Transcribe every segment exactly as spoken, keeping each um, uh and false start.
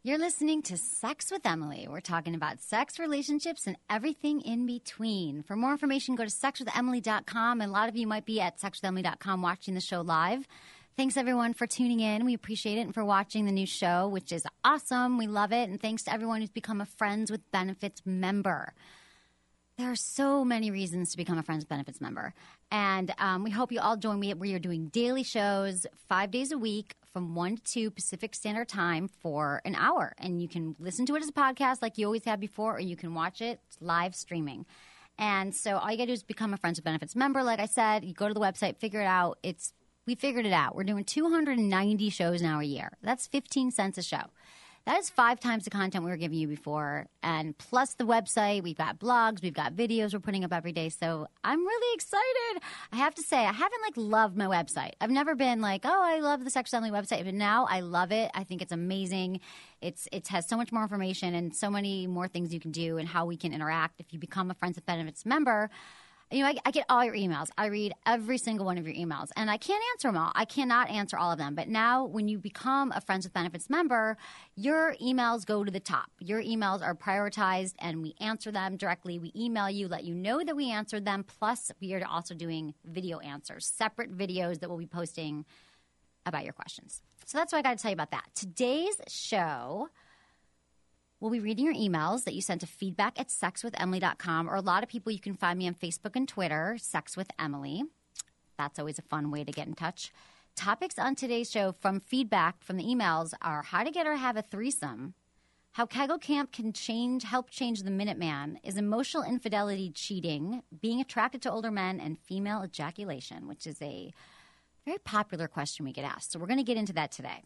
You're listening to Sex with Emily. We're talking about sex, relationships, and everything in between. For more information, go to sex with emily dot com. And a lot of you might be at sex with emily dot com watching the show live. Thanks, everyone, for tuning in. We appreciate it, and for watching the new show, which is awesome. We love it. And thanks to everyone who's become a Friends with Benefits member. There are so many reasons to become a Friends with Benefits member. And um, we hope you all join me. We are doing daily shows five days a week from one to two Pacific Standard Time for an hour. And you can listen to it as a podcast like you always have before, or you can watch it live streaming. And so all you got to do is become a Friends with Benefits member. Like I said, you go to the website, figure it out. It's We figured it out. We're doing two hundred ninety shows now a year. That's fifteen cents a show. That is five times the content we were giving you before. And plus the website, we've got blogs, we've got videos we're putting up every day. So I'm really excited. I have to say, I haven't like loved my website. I've never been like, oh, I love the Sex with Emily website. But now I love it. I think it's amazing. It's It has so much more information and so many more things you can do and how we can interact. If you become a Friends with Benefits member, you know, I, I get all your emails. I read every single one of your emails. And I can't answer them all. I cannot answer all of them. But now when you become a Friends with Benefits member, your emails go to the top. Your emails are prioritized, and we answer them directly. We email you, let you know that we answered them. Plus, we are also doing video answers, separate videos that we'll be posting about your questions. So that's what I got to tell you about that. Today's show, we'll be reading your emails that you sent to feedback at sex with emily dot com, or a lot of people, you can find me on Facebook and Twitter, Sex with Emily. That's always a fun way to get in touch. Topics on today's show from feedback from the emails are how to get or have a threesome, how Kegel Camp can change, help change the Minuteman, is emotional infidelity cheating, being attracted to older men, and female ejaculation, which is a very popular question we get asked. So we're going to get into that today.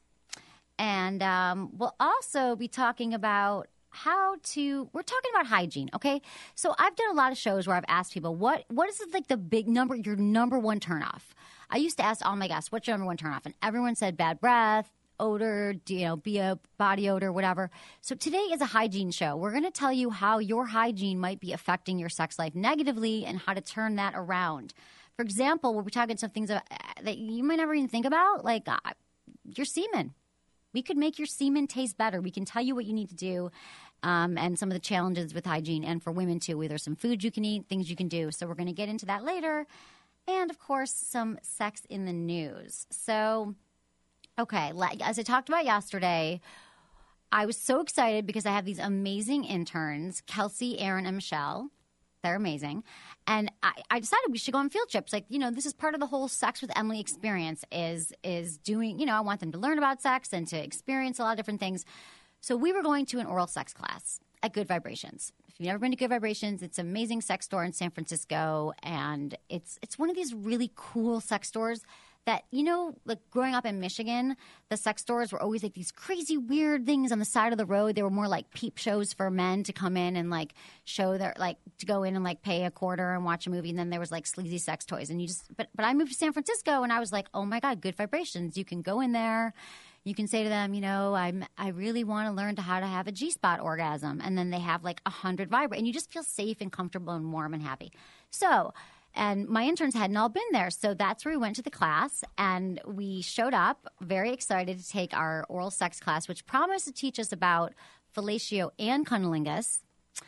And um, we'll also be talking about how to – we're talking about hygiene, okay? So I've done a lot of shows where I've asked people, what what is like the big number, your number one turnoff? I used to ask all my guests, what's your number one turnoff? And everyone said bad breath, odor, you know, be a body odor, whatever. So today is a hygiene show. We're going to tell you how your hygiene might be affecting your sex life negatively and how to turn that around. For example, we'll be talking some things that you might never even think about, like uh, your semen. We could make your semen taste better. We can tell you what you need to do um, and some of the challenges with hygiene, and for women too. There's some food you can eat, things you can do. So we're going to get into that later. And, of course, some sex in the news. So, okay, as I talked about yesterday, I was so excited because I have these amazing interns, Kelsey, Aaron, and Michelle. They're amazing. And I, I decided we should go on field trips. Like, you know, this is part of the whole Sex with Emily experience is is doing, you know, I want them to learn about sex and to experience a lot of different things. So we were going to an oral sex class at Good Vibrations. If you've never been to Good Vibrations, it's an amazing sex store in San Francisco. And it's it's one of these really cool sex stores that, you know, like growing up in Michigan, the sex stores were always like these crazy weird things on the side of the road. They were more like peep shows for men to come in and like show their, like to go in and like pay a quarter and watch a movie. And then there was like sleazy sex toys. And you just, but, but I moved to San Francisco and I was like, oh my God, Good Vibrations. You can go in there. You can say to them, you know, I'm, I really want to learn to how to have a G-spot orgasm. And then they have like a hundred vibrate and you just feel safe and comfortable and warm and happy. So, and my interns hadn't all been there. So that's where we went to the class, and we showed up very excited to take our oral sex class, which promised to teach us about fellatio and cunnilingus.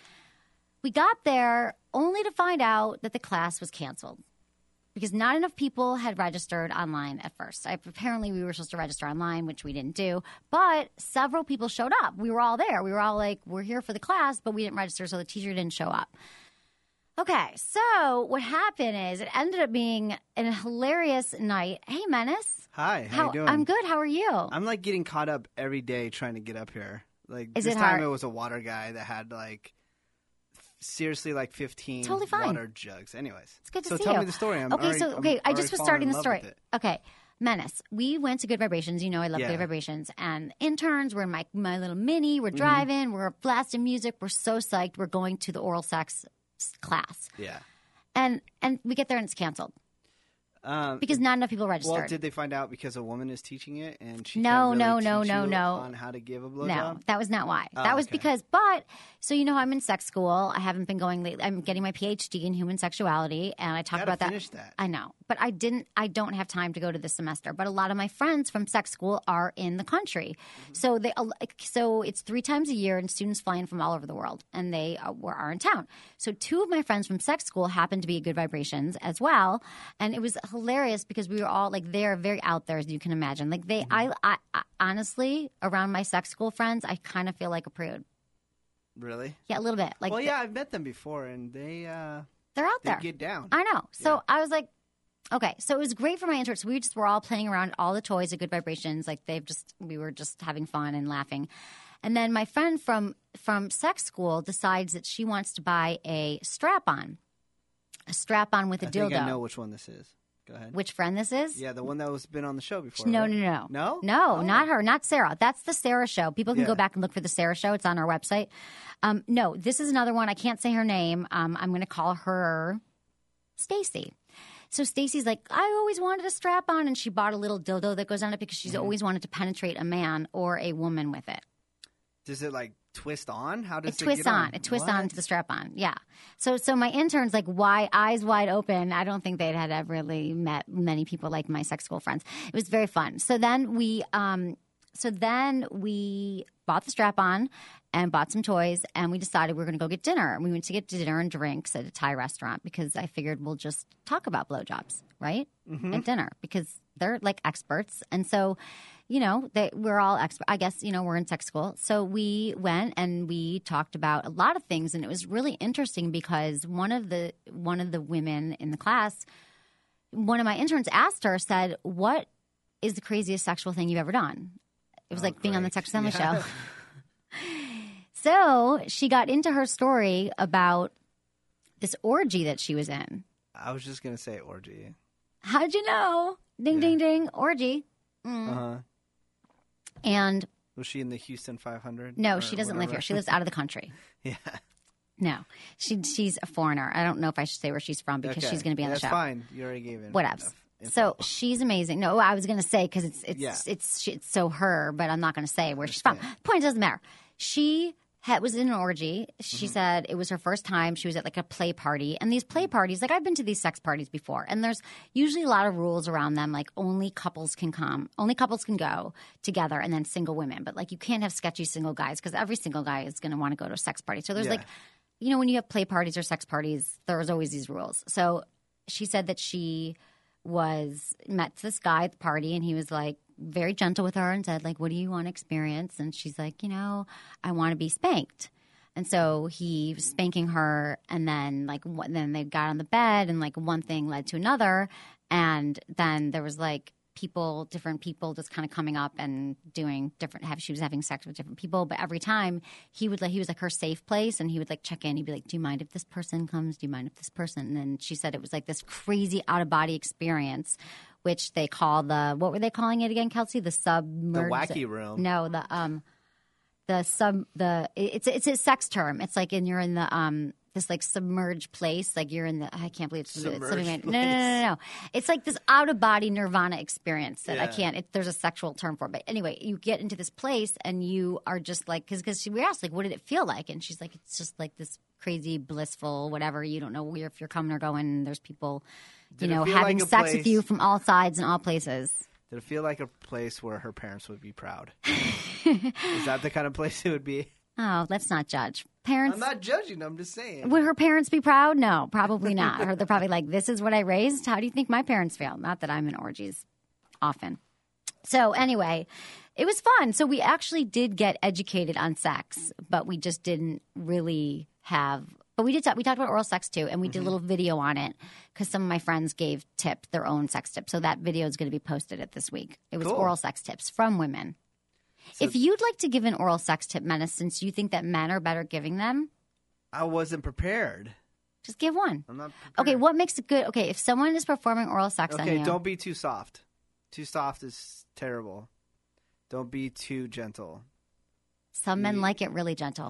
We got there only to find out that the class was canceled because not enough people had registered online at first. I, apparently, we were supposed to register online, which we didn't do, but several people showed up. We were all there. We were all like, we're here for the class, but we didn't register, so the teacher didn't show up. Okay, so what happened is it ended up being a hilarious night. Hey, Menace. Hi, how, how you doing? I'm good. How are you? I'm like getting caught up every day trying to get up here. Like is this it time hard? It was a water guy that had like seriously like fifteen totally fine. water jugs. Anyways, it's good to so see tell you. me the story. I'm okay, already, so okay, I'm I just was starting the story. It. Okay. Menace, we went to Good Vibrations. You know I love yeah. Good Vibrations. And interns, we're in my, my little mini. We're driving. Mm-hmm. We're blasting music. We're so psyched. We're going to the oral sex class. Yeah. And and we get there and it's canceled. Um, because not enough people registered. Well, did they find out because a woman is teaching it and she No, can't no, really no, teach no, you no. on how to give a blowjob? No, that was not why. Oh, that was okay. because, but, so you know how I'm in sex school. I haven't been going lately. I'm getting my P H D in human sexuality, and I talk Gotta about that. finish that. I know, but I didn't, I don't have time to go to this semester. But a lot of my friends from sex school are in the country. Mm-hmm. So they, so it's three times a year, and students fly in from all over the world, and they are, are in town. So two of my friends from sex school happened to be at Good Vibrations as well. And it was hilarious because we were all like, they're very out there, as you can imagine. Like they, Mm-hmm. I, I, I, honestly, around my sex school friends, I kind of feel like a prude. Really? Yeah, a little bit. Like, Well, yeah, I've met them before, and they uh, they're out they there. get down. I know. So Yeah. I was like, okay. So it was great for my intern. So we just were all playing around all the toys at Good Vibrations. Like they've just, we were just having fun and laughing. And then my friend from from sex school decides that she wants to buy a strap-on, a strap-on with a I dildo. think I know which one this is. Go ahead. Which friend this is? Yeah, the one that was been on the show before. No, right? no, no, No? no, Oh. not her, not Sarah. That's the Sarah show. People can Yeah. go back and look for the Sarah show. It's on our website. Um, no, this is another one. I can't say her name. Um, I'm going to call her Stacy. So Stacy's like, I always wanted a strap on, and she bought a little dildo that goes on it because she's Mm-hmm. always wanted to penetrate a man or a woman with it. Does it like twist on? How does It it, twists get on. on? It twists What? on to the strap on. Yeah. So so my interns like wide eyes wide open. I don't think they'd had ever really met many people like my sex school friends. It was very fun. So then we um so then we bought the strap on and bought some toys, and we decided we were going to go get dinner. We went to get dinner and drinks at a Thai restaurant because I figured we'll just talk about blowjobs, right? Mm-hmm. At dinner because they're like experts. And so, you know, they, we're all experts. I guess, you know, we're in sex school. So we went and we talked about a lot of things. And it was really interesting because one of the one of the women in the class, one of my interns asked her, said, what is the craziest sexual thing you've ever done? It was Oh, like being on the great. Sex Family Yeah. show. So she got into her story about this orgy that she was in. I was just gonna say orgy. How'd you know? Ding, Yeah. ding, ding. Orgy. Mm. Uh huh. And Was she in the Houston five hundred? no, or she doesn't live whatever? here. She lives out of the country. Yeah. No, she she's a foreigner. I don't know if I should say where she's from because Okay. she's going to be on That's the show. fine. You already gave it. Whatevs. So she's amazing. No, I was going to say because it's it's Yeah. it's she, it's so her, but I'm not going to say where she's from. Point doesn't matter. She had, was in an orgy. She Mm-hmm. said it was her first time. She was at like a play party, and these play parties, like I've been to these sex parties before, and there's usually a lot of rules around them. Like only couples can come, only couples can go together, and then single women. But like you can't have sketchy single guys because every single guy is going to want to go to a sex party. So there's Yeah. like, you know, when you have play parties or sex parties, there's always these rules. So she said that she was met this guy at the party, and he was like very gentle with her and said like, what do you want to experience? And she's like, you know, I want to be spanked. And so he was spanking her, and then like what, then they got on the bed, and like one thing led to another, and then there was like people, different people just kind of coming up and doing different. Have she was having sex with different people, but every time he would like he was like her safe place, and he would like check in. He'd be like, "Do you mind if this person comes? Do you mind if this person?" And then she said it was like this crazy out of body experience, which they call the what were they calling it again, Kelsey? The the submerged wacky room. No, the um, the sub the it's it's a sex term. It's like and you're in the um. This like submerged place, like you're in the. I can't believe it's, it's Submerged something. place. No, no, no, no, no. It's like this out of body nirvana experience that I Yeah. can't. It, there's a sexual term for it, but anyway, you get into this place and you are just like because because we asked like, what did it feel like? And she's like, it's just like this crazy blissful whatever. You don't know where if you're coming or going. And there's people, Did you it know, feel having like a sex place- with you from all sides and all places. Did it feel like a place where her parents would be proud? Is that the kind of place it would be? Oh, let's not judge. Parents I'm not judging. I'm just saying. Would her parents be proud? No, probably not. Or they're probably like, this is what I raised. How do you think my parents feel? Not that I'm in orgies often. So anyway, it was fun. So we actually did get educated on sex, but we just didn't really have. But we did talk, we talked about oral sex too, and we did a little video on it because some of my friends gave tip their own sex tips. So that video is going to be posted at this week. It was Cool. oral sex tips from women. So- If you'd like to give an oral sex tip, Menace, since you think that men are better giving them, I wasn't prepared. just give one. I'm not. Okay, prepared. what makes it good? Okay, if someone is performing oral sex on Okay, you, don't be too soft. Too soft is terrible. Don't be too gentle. some men you- like it really gentle.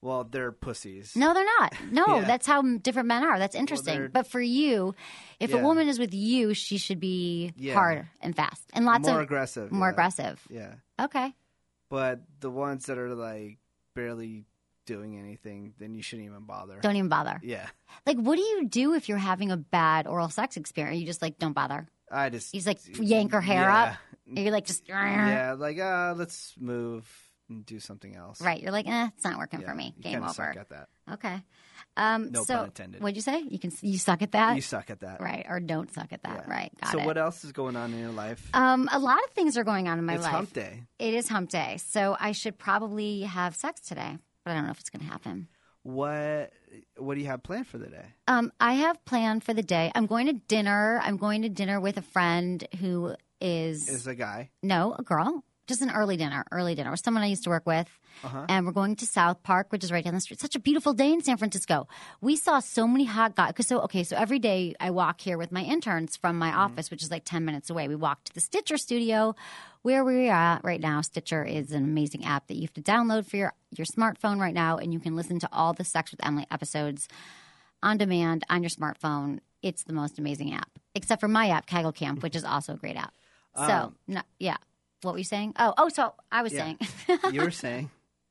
Well, they're pussies. No, they're not. No, Yeah. that's how different men are. That's interesting. they're- but for you, if a Yeah. woman is with you, she should be Yeah. hard and fast and lots More of aggressive. more yeah. aggressive. Yeah. Okay. But the ones that are like barely doing anything, then you shouldn't even bother. Don't even bother. Yeah. Like, what do you do if you're having a bad oral sex experience? You just like don't bother. I just You just like yank her hair yeah. up. You're like just Yeah, like uh let's move and do something else. right. You're like, eh, it's not working Yeah, for me. you Game kinda over. Suck at that. Okay. Um, No so, pun intended. What'd you say? You can you suck at that, You suck at that. right? Or don't suck at that, Yeah. right? Got so it. what else is going on in your life? Um, a lot of things are going on in my it's life. hump day. It is hump day, so I should probably have sex today, but I don't know if it's going to happen. What what do you have planned for the day? Um, I have planned for the day. I'm going to dinner. I'm going to dinner with a friend who is Is a guy. no a girl. Just an early dinner, early dinner with someone I used to work with. Uh-huh. And we're going to South Park, which is right down the street. Such a beautiful day in San Francisco. We saw so many hot guys. Cause so, okay, so every day I walk here with my interns from my office, which is like ten minutes away. We walk to the Stitcher studio where we are at right now. Stitcher is an amazing app that you have to download for your, your smartphone right now. And you can listen to all the Sex with Emily episodes on demand on your smartphone. It's the most amazing app, except for my app, Kaggle Camp, which is also a great app. So, Um, no, yeah. What were you saying? Oh, oh, so I was Yeah. saying. You were saying.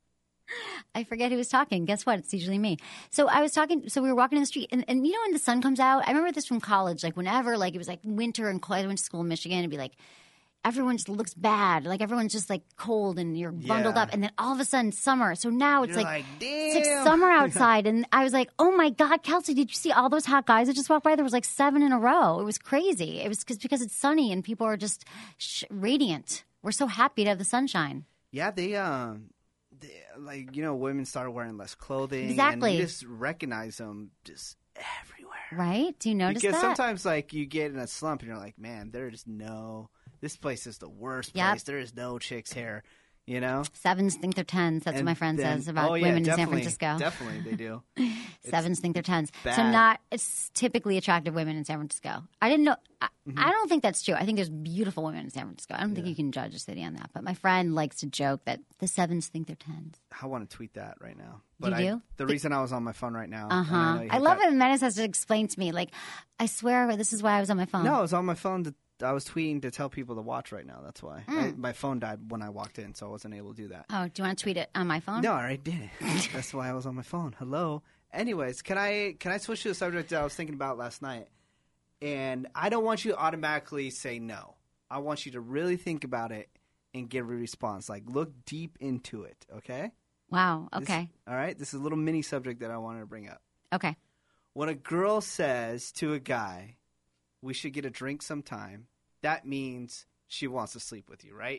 I forget who was talking. Guess what? It's usually me. So I was talking. So we were walking in the street, and, and you know when the sun comes out, I remember this from college. Like whenever, like it was like winter and cold. I went to school in Michigan. It'd be like everyone just looks bad. Like everyone's just like cold, and you're bundled Yeah. up. And then all of a sudden, summer. So now it's You're like, like, it's like damn. summer outside, and I was like, oh my god, Kelsey, did you see all those hot guys that just walked by? There was like seven in a row. It was crazy. It was cause, because it's sunny and people are just sh- radiant. We're so happy to have the sunshine. Yeah, they um, they, like you know, women started wearing less clothing. Exactly. And you just recognize them just everywhere. Right? Do you notice Because that? sometimes, like, you get in a slump and you're like, man, there is no. This place is the worst Yep. place. There is no chicks here. You know. Sevens think they're tens. That's And what my friend then- says about oh, yeah, women in San definitely, Francisco. Definitely, they do. Sevens think they're tens. So bad. not it's typically attractive women in San Francisco. I didn't know. I, Mm-hmm. I don't think that's true. I think there's beautiful women in San Francisco. I don't think you can judge a city on that. But my friend likes to joke that the sevens think they're tens. I want to tweet that right now. But You I, do? The reason I was on my phone right now. Uh and I, know huh. you I hit love that- it. And Menace has to explain to me, like, I swear this is why I was on my phone. No, I was on my phone. To, I was tweeting to tell people to watch right now. That's why. Hmm. I, my phone died when I walked in, so I wasn't able to do that. Oh, do you want to tweet it on my phone? No, I already did it. That's why I was on my phone. Hello. Anyways, can I can I switch to the subject that I was thinking about last night? And I don't want you to automatically say no. I want you to really think about it and give a response. Like, look deep into it, okay? Wow. This- Okay. all right? This is a little mini subject that I wanted to bring up. Okay. When a girl says to a guy, we should get a drink sometime, that means she wants to sleep with you, right?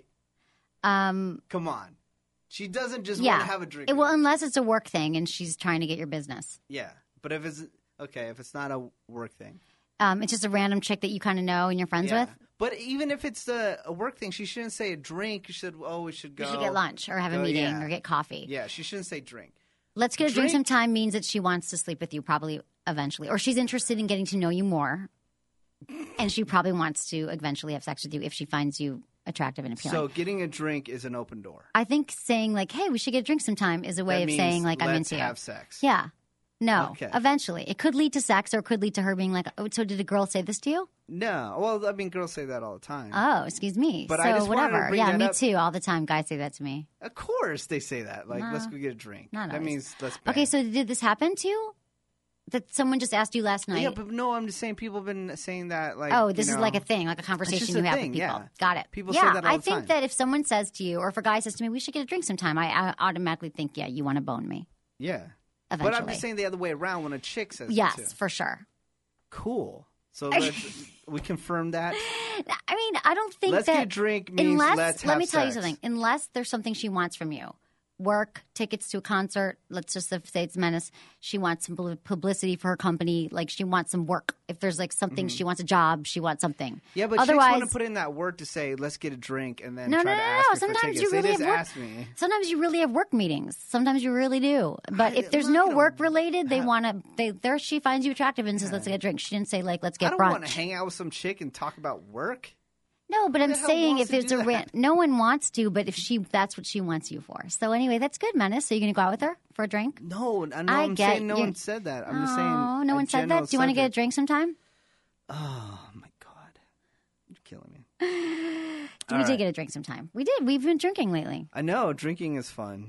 Um. Come on. She doesn't just Yeah. want to have a drink. It, with well, you. unless it's a work thing and she's trying to get your business. Yeah. But if it's, okay, if it's not a work thing. Um, it's just a random chick that you kind of know and you're friends Yeah. with. But even if it's the, a work thing, she shouldn't say a drink. You should, oh, we should go. You should get lunch or have a Go- meeting yeah. or get coffee. Yeah, she shouldn't say drink. Let's get a drink Drink- sometime means that she wants to sleep with you probably eventually. Or she's interested in getting to know you more. And she probably wants to eventually have sex with you if she finds you attractive and appealing. So getting a drink is an open door. I think saying like, hey, we should get a drink sometime is a way That of means saying like, I'm let's into you. have sex. Yeah. No. Okay. Eventually. It could lead to sex or it could lead to her being like, oh, so did a girl say this to you? No. Well, I mean, girls say that all the time. Oh, excuse me. But so I just wanted to whatever. bring Yeah, that me up. too. All the time guys say that to me. Of course they say that. Like, No, let's go get a drink. not that always. means let's bang. Okay, so did this happen to you? That someone just asked you last night? Yeah, but no, I'm just saying people have been saying that. Like, Oh, you this is know, like a thing, like a conversation just you a have thing, with people. yeah. Got it. People say yeah, that all I the think time. that if someone says to you, or if a guy says to me, we should get a drink sometime, I, I automatically think, yeah, you want to bone me. Yeah. Eventually. But I'm just saying the other way around when a chick says Yes, it too. for sure. Cool. So let's, we confirm that. I mean, I don't think Let's that get a drink means unless let's let have me tell you sex. something. Unless there's something she wants from you, work, tickets to a concert. Let's just say it's Menace. She wants some pub- publicity for her company. Like she wants some work. If there's like something, she wants a job. She wants something. Mm-hmm. Yeah, but otherwise, chicks want to put in that word to say, let's get a drink, and then No, try no, to no, ask no. me for Sometimes tickets. you They really just have work- ask me. Sometimes you really have work meetings. Sometimes you really do. But if there's look no at 'em. work related, they want to. They there. She finds you attractive and says, "Let's get a drink." She didn't say like, "Let's I get don't brunch." want to hang out with some chick and talk about work. No, but Who I'm the hell saying wants if to it's do a that? ran- no one wants to, but if she that's what she wants you for. So anyway, that's good, Menace. So you're gonna go out with her for a drink? No, I know. I I'm get saying no you- one said that. I'm oh, just saying. no a one said general that. Do you want to get a subject. drink sometime? Oh my god, you're killing me. we All did right. get a drink sometime. We did. We've been drinking lately. I know drinking is fun.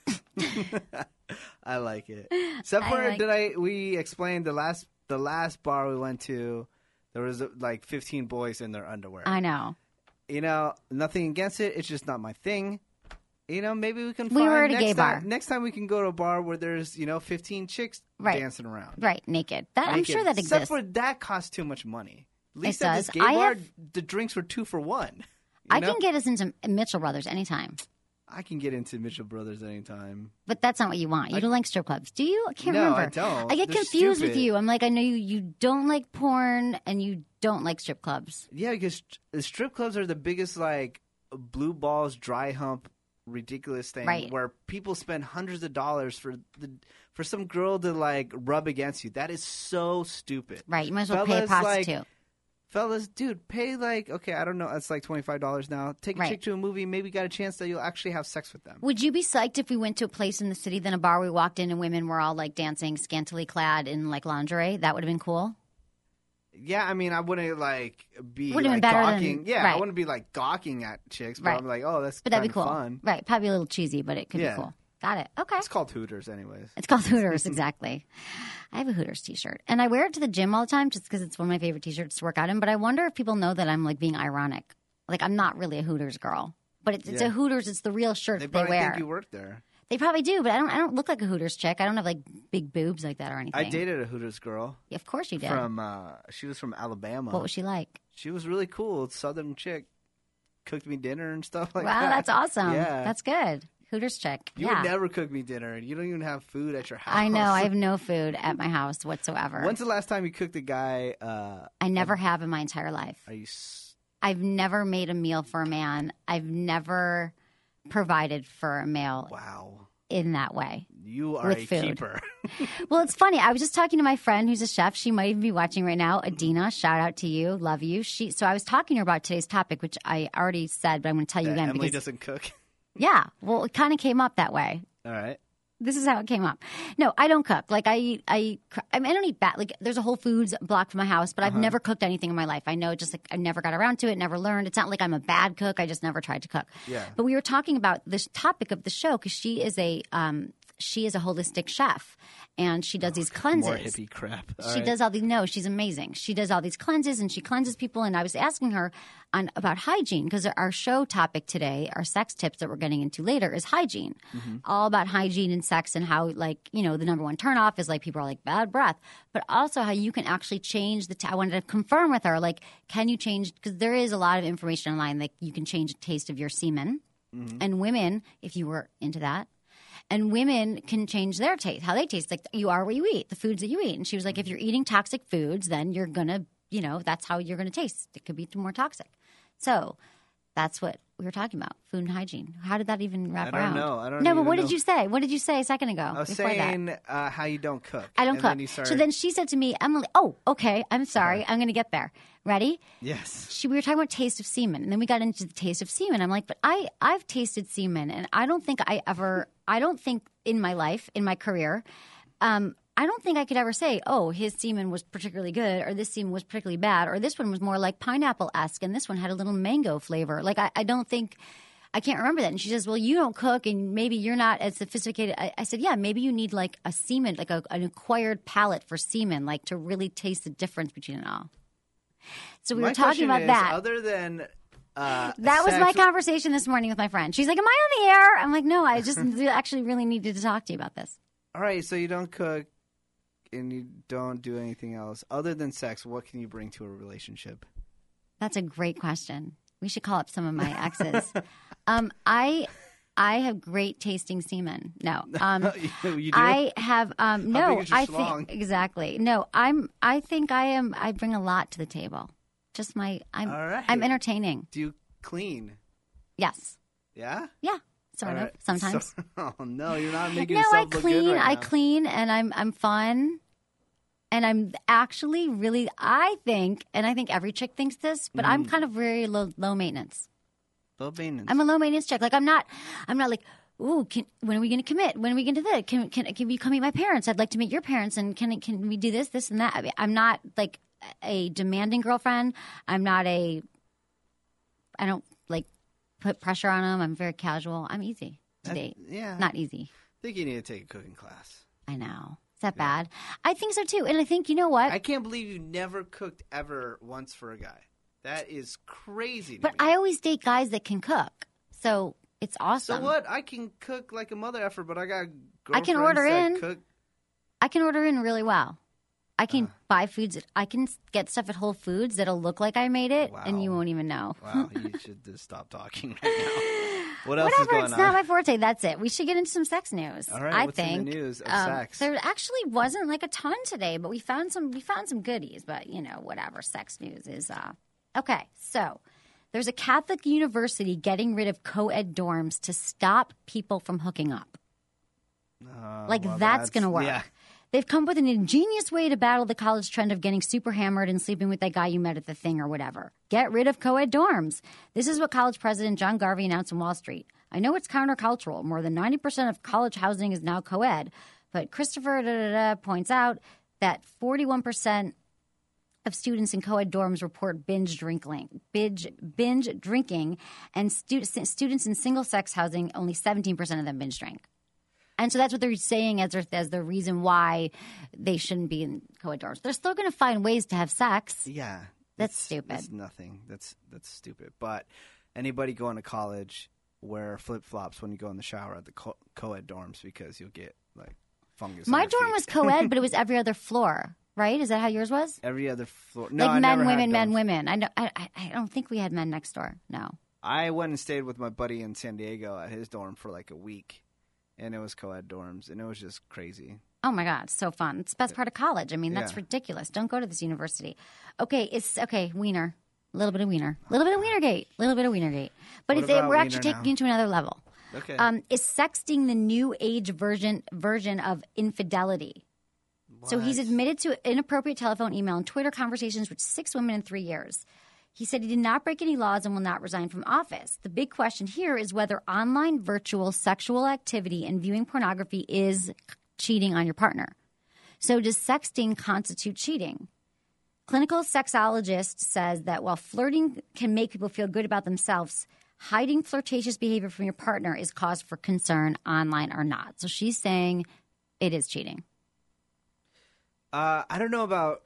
I like it. Except I for like did I? We explained the last the last bar we went to. There was uh, like fifteen boys in their underwear. I know. You know, nothing against it. It's just not my thing. You know, maybe we can. We find were at a next gay time, bar. Next time we can go to a bar where there's you know fifteen chicks Right. dancing around. Right, naked. That I'm Naked. sure that Except exists. for that costs too much money. At least It at does. this gay I bar, have- the drinks were two for one. You I know? can get us into Mitchell Brothers anytime. I can get into Mitchell Brothers anytime. But that's not what you want. You I- don't like strip clubs, do you? I can't No, remember. I don't. I get They're confused with stupid. you. I'm like, I know you. You don't like porn and you don't like strip clubs. Yeah, because the strip clubs are the biggest like blue balls, dry hump, ridiculous thing Right. where people spend hundreds of dollars for the for some girl to like rub against you. That is so stupid. Right. You might as well pay a Fellas, like, prostitute. Fellas, dude, pay like okay, I don't know, it's like twenty five dollars now. Take a Right. chick to a movie, maybe got a chance that you'll actually have sex with them. Would you be psyched if we went to a place in the city, then a bar we walked in and women were all like dancing scantily clad in like lingerie? That would have been cool. Yeah, I mean, I wouldn't like be Would've been like better than- gawking. yeah, I right. wouldn't be like gawking at chicks, but Right. I'm like, oh, that's But that'd be kinda cool. fun. Right. Probably a little cheesy, but it could Yeah. be cool. Got it. Okay. It's called Hooters, anyways. It's called Hooters, exactly. I have a Hooters t-shirt. And I wear it to the gym all the time just because it's one of my favorite t-shirts to work out in. But I wonder if people know that I'm like being ironic. Like I'm not really a Hooters girl. But it's, it's Yeah. a Hooters. It's the real shirt They that they probably wear. think you work there. They probably do, but I don't I don't look like a Hooters chick. I don't have like big boobs like that or anything. I dated a Hooters girl Of course you did. from. Uh, she was from Alabama. What was she like? She was really cool, Southern chick. Cooked me dinner and stuff like Wow, that. that's awesome. Yeah, That's good. Hooters chick. you yeah. would never cook me dinner, and you don't even have food at your house. I know. I have no food at my house whatsoever. When's the last time you cooked a guy? Uh, I never have in my entire life. are you? s- I've never made a meal for a man. I've never provided for a male Wow, in that way. you are With a food. keeper. Well, it's funny. I was just talking to my friend who's a chef. She might even be watching right now. Adina, shout out to you. Love you. She. So I was talking to her about today's topic, which I already said, but I'm going to tell you That again. Emily because, doesn't cook. yeah. Well, it kind of came up that way. All right. This is how it came up. No, I don't cook. Like I eat, I eat, I mean, I don't eat bad. Like there's a Whole Foods block from my house, but I've Uh-huh. never cooked anything in my life. I know, just like I never got around to it, never learned. It's not like I'm a bad cook. I just never tried to cook. Yeah. But we were talking about this topic of the show because she is a, um, she is a holistic chef, and she does these cleanses. More hippie crap. All She right. does all these. No, she's amazing. She does all these cleanses, and she cleanses people. And I was asking her on about hygiene because our show topic today, our sex tips that we're getting into later, is hygiene. Mm-hmm. All about hygiene and sex, and how like you know the number one turnoff is like people are like bad breath, but also how you can actually change the. T- I wanted to confirm with her like, can you change? Because there is a lot of information online like you can change the taste of your semen, Mm-hmm. and women, if you were into that. And women can change their taste, how they taste. Like you are what you eat, the foods that you eat. And she was like, if you're eating toxic foods, then you're going to, you know, that's how you're going to taste. It could be more toxic. So that's what we were talking about, food and hygiene. How did that even wrap I don't around? know. I don't No, but even what know. did you say? What did you say a second ago? I was before that? saying uh, how you don't cook. I don't and cook. Then you started, So then she said to me, Emily, oh, okay, I'm sorry. I'm going to get there. Ready? yes. She, we were talking about taste of semen, and then we got into the taste of semen. I'm like, but I, I've tasted semen, and I don't think I ever, I don't think in my life, in my career, um, I don't think I could ever say, oh, his semen was particularly good, or this semen was particularly bad, or this one was more like pineapple-esque, and this one had a little mango flavor. Like, I, I don't think, I can't remember that. And she says, well, you don't cook, and maybe you're not as sophisticated. I, I said, yeah, maybe you need like a semen, like a, an acquired palate for semen, like to really taste the difference between it all. So we My were talking question about is, that. Other than uh, That was sex, my conversation this morning with my friend. She's like, am I on the air? I'm like, no, I just actually really needed to talk to you about this. All right, so you don't cook and you don't do anything else other than sex. What can you bring to a relationship? That's a great question. We should call up some of my exes. um, I I have great tasting semen. No. Um, you do? I have um, How no. big is your I schlong? think exactly. No, I'm. I think I am. I bring a lot to the table. Just my. I'm. All right. I'm entertaining. Do you clean? Yes. Yeah. Yeah. Sort All of. right. Sometimes. So- oh no, you're not making No, yourself I look clean. good right I now. clean, and I'm. I'm fun. And I'm actually really, I think, and I think every chick thinks this, but mm. I'm kind of very low, low maintenance. Low maintenance. I'm a low maintenance chick. Like I'm not, I'm not like, ooh, can, when are we going to commit? When are we going to do that? Can, can, can we come meet my parents? I'd like to meet your parents. And can, can we do this, this, and that? I mean, I'm not like a demanding girlfriend. I'm not a, I don't like put pressure on them. I'm very casual. I'm easy to I, date. Yeah. Not easy. I think you need to take a cooking class. I know. Is that yeah. bad? I think so too. And I think, you know what? I can't believe you never cooked ever once for a guy. That is crazy to But me. I always date guys that can cook. So it's awesome. So what? I can cook like a mother effer, but I got girlfriends I can order that in. cook. I can order in really well. I can Uh. buy foods. I can get stuff at Whole Foods that'll look like I made it, Wow. and you won't even know. Wow, you should just stop talking right now. What else Whatever, is going it's on? not my forte. That's it. We should get into some sex news. All right, I what's think. in the news of Um, sex? There actually wasn't like a ton today, but we found some. We found some goodies. But you know, whatever. Sex news is uh, okay. So there's a Catholic university getting rid of co-ed dorms to stop people from hooking up. Uh, Like well, that's, that's going to work. Yeah. They've come up with an ingenious way to battle the college trend of getting super hammered and sleeping with that guy you met at the thing or whatever. Get rid of co-ed dorms. This is what college president John Garvey announced on Wall Street. I know it's countercultural. More than ninety percent of college housing is now co-ed. But Christopher da, da, da, points out that forty-one percent of students in co-ed dorms report binge drinking, binge, binge drinking, and stu- students in single-sex housing, only seventeen percent of them binge drink. And so that's what they're saying as, as the reason why they shouldn't be in co-ed dorms. They're still going to find ways to have sex. Yeah. That's stupid. That's nothing. That's that's stupid. But anybody going to college wear flip-flops when you go in the shower at the co- co-ed dorms because you'll get like fungus. My on your dorm feet. was co-ed, but it was every other floor, right? Is that how yours was? Every other floor. No, like I men, never had women, men, dorms. women. I, know, I, I I don't think we had men next door. No. I went and stayed with my buddy in San Diego at his dorm for like a week. And it was co-ed dorms, and it was just crazy. Oh, my God. So fun. It's the best part of college. I mean, that's Yeah. ridiculous. Don't go to this university. Okay, it's okay, Wiener. A little bit of Wiener. A little bit of Wienergate. A little bit of Wienergate. But What if they, about we're actually Wiener taking now? it to another level. Okay. Um, is sexting the new age version version of infidelity? So he's What? admitted to inappropriate telephone, email, and Twitter conversations with six women in three years. He said he did not break any laws and will not resign from office. The big question here is whether online virtual sexual activity and viewing pornography is cheating on your partner. So does sexting constitute cheating? Clinical sexologist says that while flirting can make people feel good about themselves, hiding flirtatious behavior from your partner is cause for concern, online or not. So she's saying it is cheating. Uh, I don't know about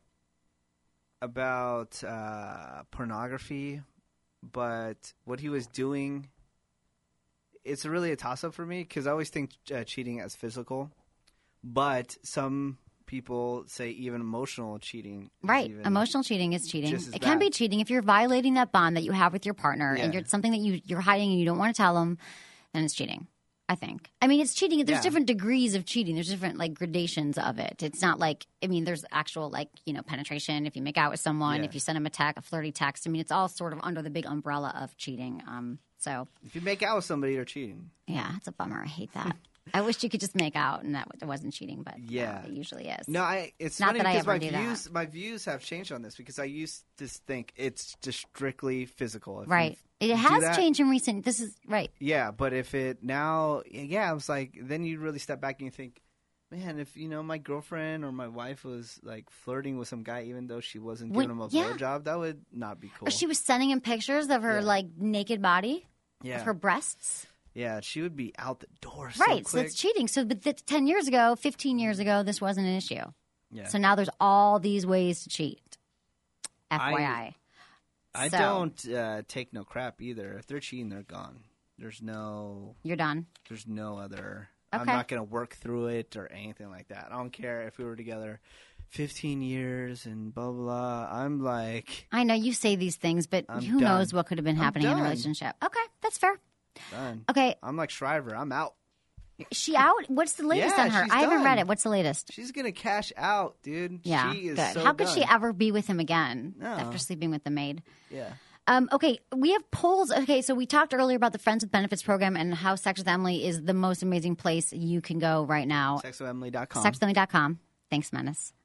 about uh, pornography, but what he was doing, it's really a toss-up for me because I always think uh, cheating as physical, but some people say even emotional cheating. is Right. even Emotional cheating is cheating. just as It can bad. be cheating if you're violating that bond that you have with your partner and Yeah. you're something that you, you're hiding and you don't want to tell them, then it's cheating. I think. I mean, it's cheating. There's Yeah. different degrees of cheating. There's different like gradations of it. It's not like, I mean, there's actual like, you know, penetration. If you make out with someone, Yeah. if you send them a text, a flirty text. I mean, it's all sort of under the big umbrella of cheating. Um, so If you make out with somebody, you're cheating. yeah, it's a bummer. I hate that. I wish you could just make out and that it wasn't cheating, but Yeah. no, it usually is. No, I. It's Not funny that I because ever my do that. views, my views have changed on this because I used to think it's just strictly physical. If you Right. It do has that- changed in recent. This is right. Yeah, but if it now, yeah, I was like, then you really step back and you think, man, if you know my girlfriend or my wife was like flirting with some guy, even though she wasn't When- giving him a yeah. blowjob, that would not be cool. Or she was sending him pictures of her Yeah. like naked body, yeah, of her breasts. yeah, she would be out the door. So Right. So quick. it's cheating. So, but th- ten years ago, fifteen years ago, this wasn't an issue. Yeah. So now there's all these ways to cheat. F Y I. I So, don't uh, take no crap either. If they're cheating, they're gone. There's no, You're done. there's no other. I'm Okay. not gonna work through it or anything like that. I don't care if we were together fifteen years and blah blah. blah. I'm like I know you say these things, but I'm who done. knows what could have been I'm happening in a done. relationship. Okay, that's fair. done. Okay, I'm like Shriver. I'm out. is she out? What's the latest Yeah, on her? she's I haven't done. read it. What's the latest? She's gonna cash out, dude. Yeah, she is good. so How could she done. ever be with him again No. after sleeping with the maid? Yeah. Um, okay, we have polls. Okay, so we talked earlier about the Friends with Benefits program and how Sex with Emily is the most amazing place you can go right now. sex with emily dot com. sex with emily dot com. Thanks, Menace.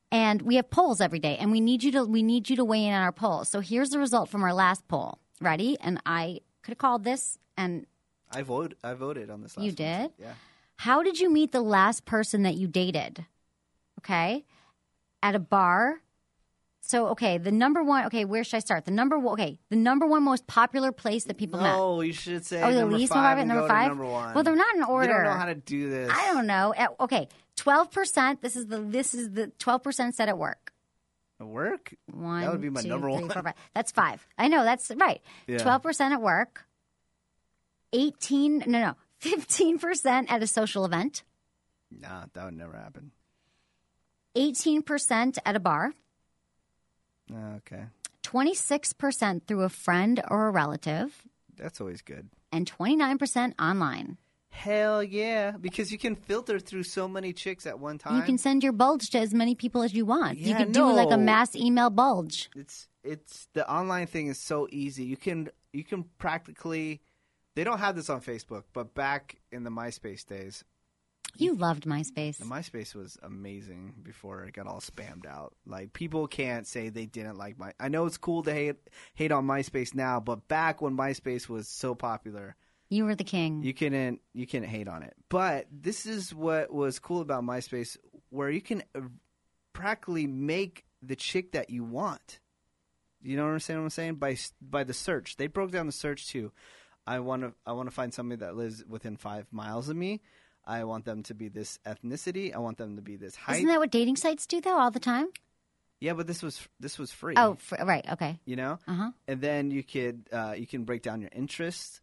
And we have polls every day, and we need you to we need you to weigh in on our poll. So here's the result from our last poll. Ready? And I could have called this, and I voted. I voted on this last you one. did? Yeah. How did you meet the last person that you dated? Okay. At a bar. So, okay, the number one, okay, where should I start? The number one, okay, the number one most popular place that people met. No, you should say Oh, the number least five number, and number go five? to number one. Well, they're not in order. You don't know how to do this. I don't know. At- Okay, twelve percent, this is the, this is the twelve percent said at work. At work? One, That would be my two, number three, one. four, five. That's five. I know, that's right. Yeah. twelve percent at work. eighteen, no, no, fifteen percent at a social event. Nah, that would never happen. eighteen percent at a bar. Okay. twenty-six percent through a friend or a relative. That's always good. And twenty-nine percent online. Hell yeah. Because you can filter through so many chicks at one time. You can send your bulge to as many people as you want. you Yeah, could do like a no. mass email bulge. It's it's the online thing is so easy. You can you can practically they don't have this on Facebook, but back in the MySpace days, You loved MySpace. the MySpace was amazing before it got all spammed out. Like people can't say they didn't like my. I know it's cool to hate hate on MySpace now, but back when MySpace was so popular, You were the king. you couldn't you couldn't hate on it. But this is what was cool about MySpace, where you can uh, practically make the chick that you want. You know what I'm saying? What I'm saying by by the search, they broke down the search too. I want to I want to find somebody that lives within five miles of me. I want them to be this ethnicity. I want them to be this height. Isn't that what dating sites do, though, all the time? Yeah, but this was this was free. Oh, fr- right. Okay. You know, Uh-huh. and then you could uh, you can break down your interests,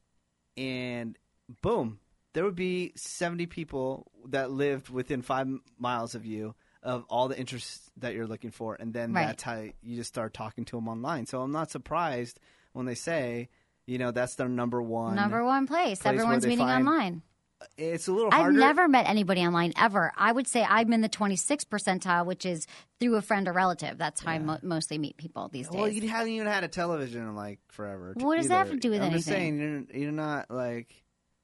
and boom, there would be seventy people that lived within five miles of you of all the interests that you're looking for, and then Right. that's how you just start talking to them online. So I'm not surprised when they say, you know, that's their number one. Number one place. place where Everyone's they meeting find- online. It's a little I've harder. never met anybody online ever. I would say I'm in the twenty-six percentile, which is through a friend or relative. That's how I mo- mostly meet people these days. Well, you haven't even had a television in like forever. What does that either. have to do with I'm just anything? saying, you're, you're not like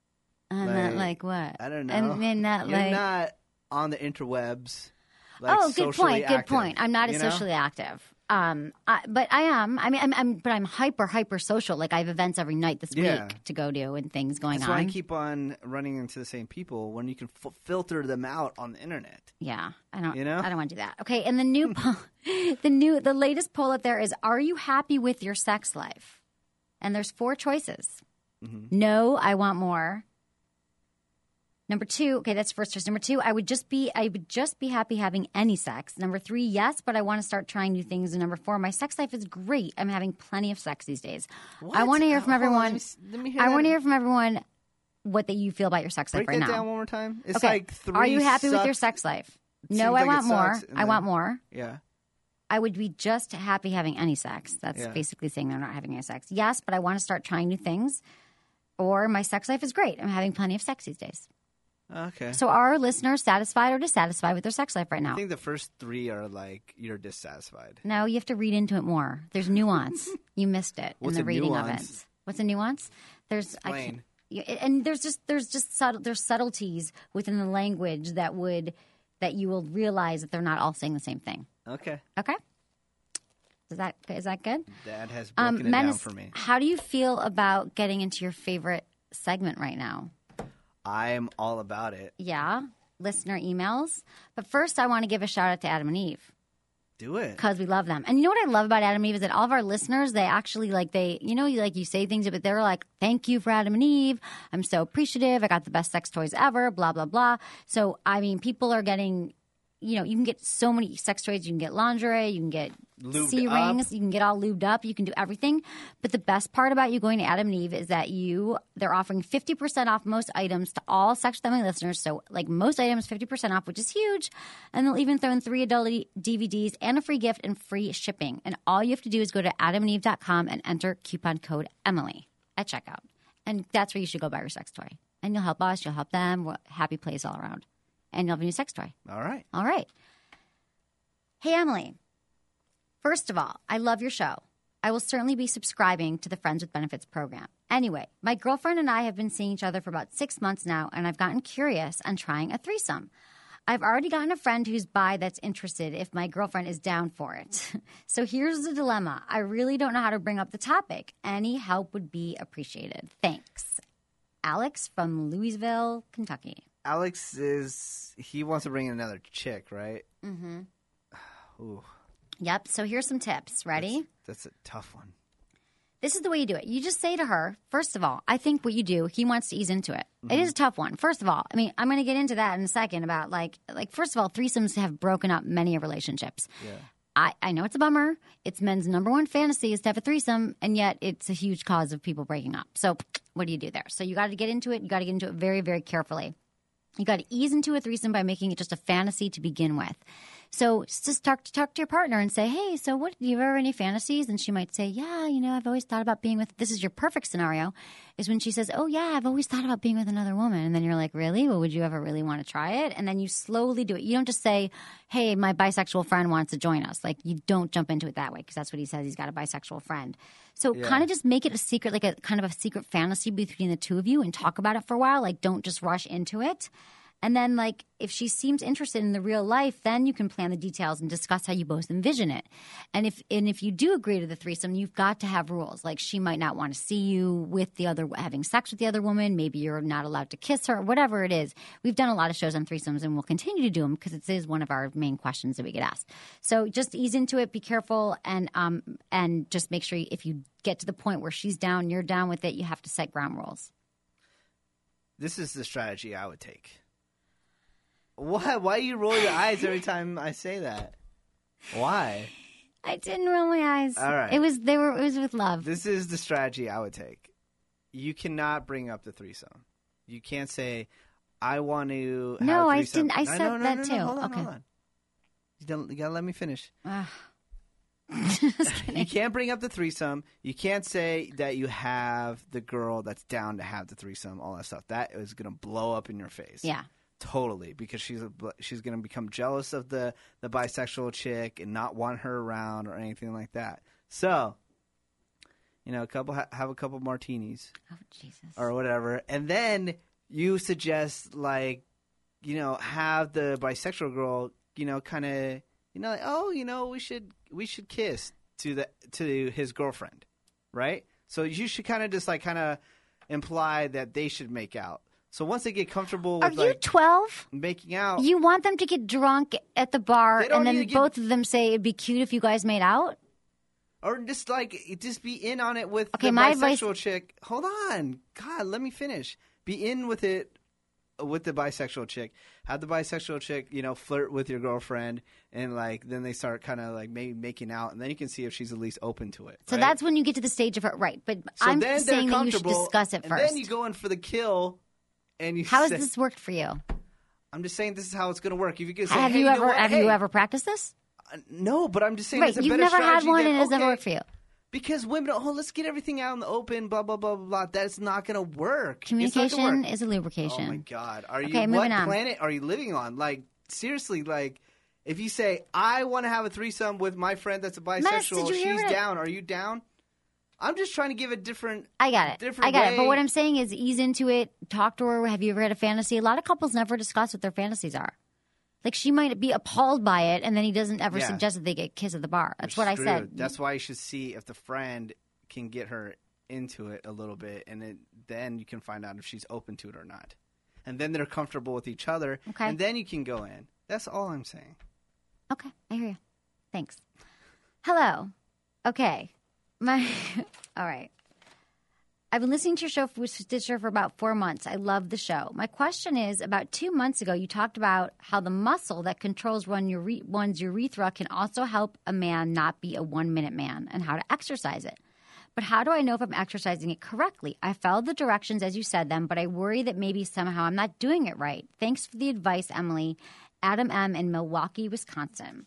I'm like- not like what? I don't know. I mean, not you're like. not on the interwebs. Like oh, good socially point. Good active, point. I'm not as you know? socially active. Um, I, but I am. I mean, I'm, I'm. But I'm hyper, hyper social. Like I have events every night this Yeah. week to go to and things going That's on. why I keep on running into the same people when you can f- filter them out on the internet. Yeah, I don't. You know? I don't want to do that. Okay, and the new, poll, the new, the latest poll up there is: Are you happy with your sex life? And there's four choices. Mm-hmm. No, I want more. Number two, okay, that's first choice. Number two, I would just be, I would just be happy having any sex. Number three, yes, but I want to start trying new things. And number four, my sex life is great. I'm having plenty of sex these days. I What? want to hear from Uh, hold on, everyone. let me s- let me hear I that. want to hear from everyone what that you feel about your sex life Break right that now. down one more time. It's Okay, like three. are you happy with your sucks- sex life? It No, seems I like it want more. sucks, and I then- want more. Yeah. I would be just happy having any sex. That's Yeah. basically saying they're not having any sex. Yes, but I want to start trying new things. Or my sex life is great. I'm having plenty of sex these days. Okay. So are our listeners satisfied or dissatisfied with their sex life right I now? think the first three are like you're dissatisfied. No, you have to read into it more. There's nuance. You missed it What's in a the reading of nuance? it. What's a nuance? There's I Explain. can't, yeah, and there's just there's just subtle, there's subtleties within the language that would that you will realize that they're not all saying the same thing. Okay. Okay, is that is that good? Dad has broken Um, it down Menace, for me. how do you feel about getting into your favorite segment right now? I'm all about it. Yeah, listener emails. But first, I want to give a shout out to Adam and Eve Do it. because we love them. And you know what I love about Adam and Eve is that all of our listeners, they actually like they, you know, you like you say things, but they're like, "Thank you for Adam and Eve. I'm so appreciative. I got the best sex toys ever." Blah blah blah. So I mean, people are getting. You know, you can get so many sex toys. You can get lingerie. You can get Lubed C up. rings. You can get all lubed up. You can do everything. But the best part about you going to Adam and Eve is that you they're offering fifty percent off most items to all Sex Family listeners. So, like most items, fifty percent off, which is huge. And they'll even throw in three adult D V Ds and a free gift and free shipping. And all you have to do is go to adam and eve dot com and enter coupon code Emily at checkout. And that's where you should go buy your sex toy. And you'll help us. You'll help them. We're a happy place all around. And you'll have a new sex toy. All right. All right. Hey, Emily. First of all, I love your show. I will certainly be subscribing to the Friends with Benefits program. Anyway, my girlfriend and I have been seeing each other for about six months now, and I've gotten curious on trying a threesome. I've already gotten a friend who's bi that's interested if my girlfriend is down for it. So here's the dilemma. I really don't know how to bring up the topic. Any help would be appreciated. Thanks. Alex from Louisville, Kentucky. Alex is, he wants to bring in another chick, right? Mm-hmm. Ooh. Yep. So here's some tips. Ready? That's, that's a tough one. This is the way you do it. You just say to her, first of all, I think what you do, he wants to ease into it. Mm-hmm. It is a tough one. First of all, I mean, I'm going to get into that in a second about like, like first of all, threesomes have broken up many relationships. Yeah. I, I know it's a bummer. It's men's number one fantasy is to have a threesome, and yet it's a huge cause of people breaking up. So what do you do there? So you got to get into it. You got to get into it very, very carefully. You got to ease into a threesome by making it just a fantasy to begin with. So just talk to talk to your partner and say, hey, so what, do you ever have any fantasies? And she might say, yeah, you know, I've always thought about being with, this is your perfect scenario, is when she says, oh, yeah, I've always thought about being with another woman. And then you're like, really? Well, would you ever really want to try it? And then you slowly do it. You don't just say, hey, my bisexual friend wants to join us. Like, you don't jump into it that way because that's what he says. He's got a bisexual friend. So Yeah. kind of just make it a secret, like a kind of a secret fantasy between the two of you and talk about it for a while. Like, don't just rush into it. And then, like, if she seems interested in the real life, then you can plan the details and discuss how you both envision it. And if and if you do agree to the threesome, you've got to have rules. Like, she might not want to see you with the other, having sex with the other woman. Maybe you're not allowed to kiss her, whatever it is. We've done a lot of shows on threesomes, and we'll continue to do them because it is one of our main questions that we get asked. So just ease into it, be careful, and um and just make sure if you get to the point where she's down, you're down with it, you have to set ground rules. This is the strategy I would take. Why? Why you roll your eyes every time I say that? Why? I didn't roll my eyes. All right. It was they were it was with love. This is the strategy I would take. You cannot bring up the threesome. You can't say, "I want to." Have No, a I threesome. didn't. I No, said no, no, that no, no, too. Hold on, Okay. hold on. You, don't, you gotta let me finish. Ugh. Just kidding. You can't bring up the threesome. You can't say that you have the girl that's down to have the threesome. All that stuff. That is gonna blow up in your face. Yeah. Totally, because she's a, she's going to become jealous of the, the bisexual chick and not want her around or anything like that. So, you know, a couple ha- have a couple martinis Oh Jesus. or whatever, and then you suggest like, you know, have the bisexual girl, you know, kind of, you know, like, oh, you know, we should we should kiss to the to his girlfriend, right? So you should kind of just like kind of imply that they should make out. So once they get comfortable Are with you like twelve? making out, You want them to get drunk at the bar, They don't and then even get- both of them say it'd be cute if you guys made out? or just like just be in on it with Okay, the my bisexual advice- chick. Hold on, God, let me finish. Be in with it with the bisexual chick. Have the bisexual chick, you know, flirt with your girlfriend, and like then they start kind of like maybe making out, and then you can see if she's at least open to it. So right? that's when you get to the stage of her, right? But so I'm then saying they're that you should comfortable, discuss it and first. then you go in for the kill, and you. How has say, this worked for you? I'm just saying this is how it's going to work. If you can say, have hey, you know ever what? have Hey, you ever practiced this? uh, No, but I'm just saying. Right, it's a you've better never had strategy one, than, and it's never okay, worked for you. Because women, oh, let's get everything out in the open, blah, blah, blah, blah, blah. That's not going to work. It's not gonna Communication work. is a lubrication. Oh, my God. Are you, Okay, what moving on. planet are you living on? Like, seriously, like, if you say, I want to have a threesome with my friend that's a bisexual, did you hear she's it? down. Are you down? I'm just trying to give a different. I got it. different I got it. But way. what I'm saying is ease into it. Talk to her. Have you ever had a fantasy? A lot of couples never discuss what their fantasies are. Like, she might be appalled by it, and then he doesn't ever Yeah. suggest that they get kissed at the bar. That's You're what I screwed. said. That's why you should see if the friend can get her into it a little bit, and it, then you can find out if she's open to it or not. And then they're comfortable with each other, Okay. and then you can go in. That's all I'm saying. Okay, I hear you. Thanks. Hello. Okay. My all right. I've been listening to your show with Stitcher for about four months. I love the show. My question is, about two months ago, you talked about how the muscle that controls one ure- one's urethra can also help a man not be a one-minute man and how to exercise it. But how do I know if I'm exercising it correctly? I followed the directions as you said them, but I worry that maybe somehow I'm not doing it right. Thanks for the advice, Emily. Adam M. in Milwaukee, Wisconsin.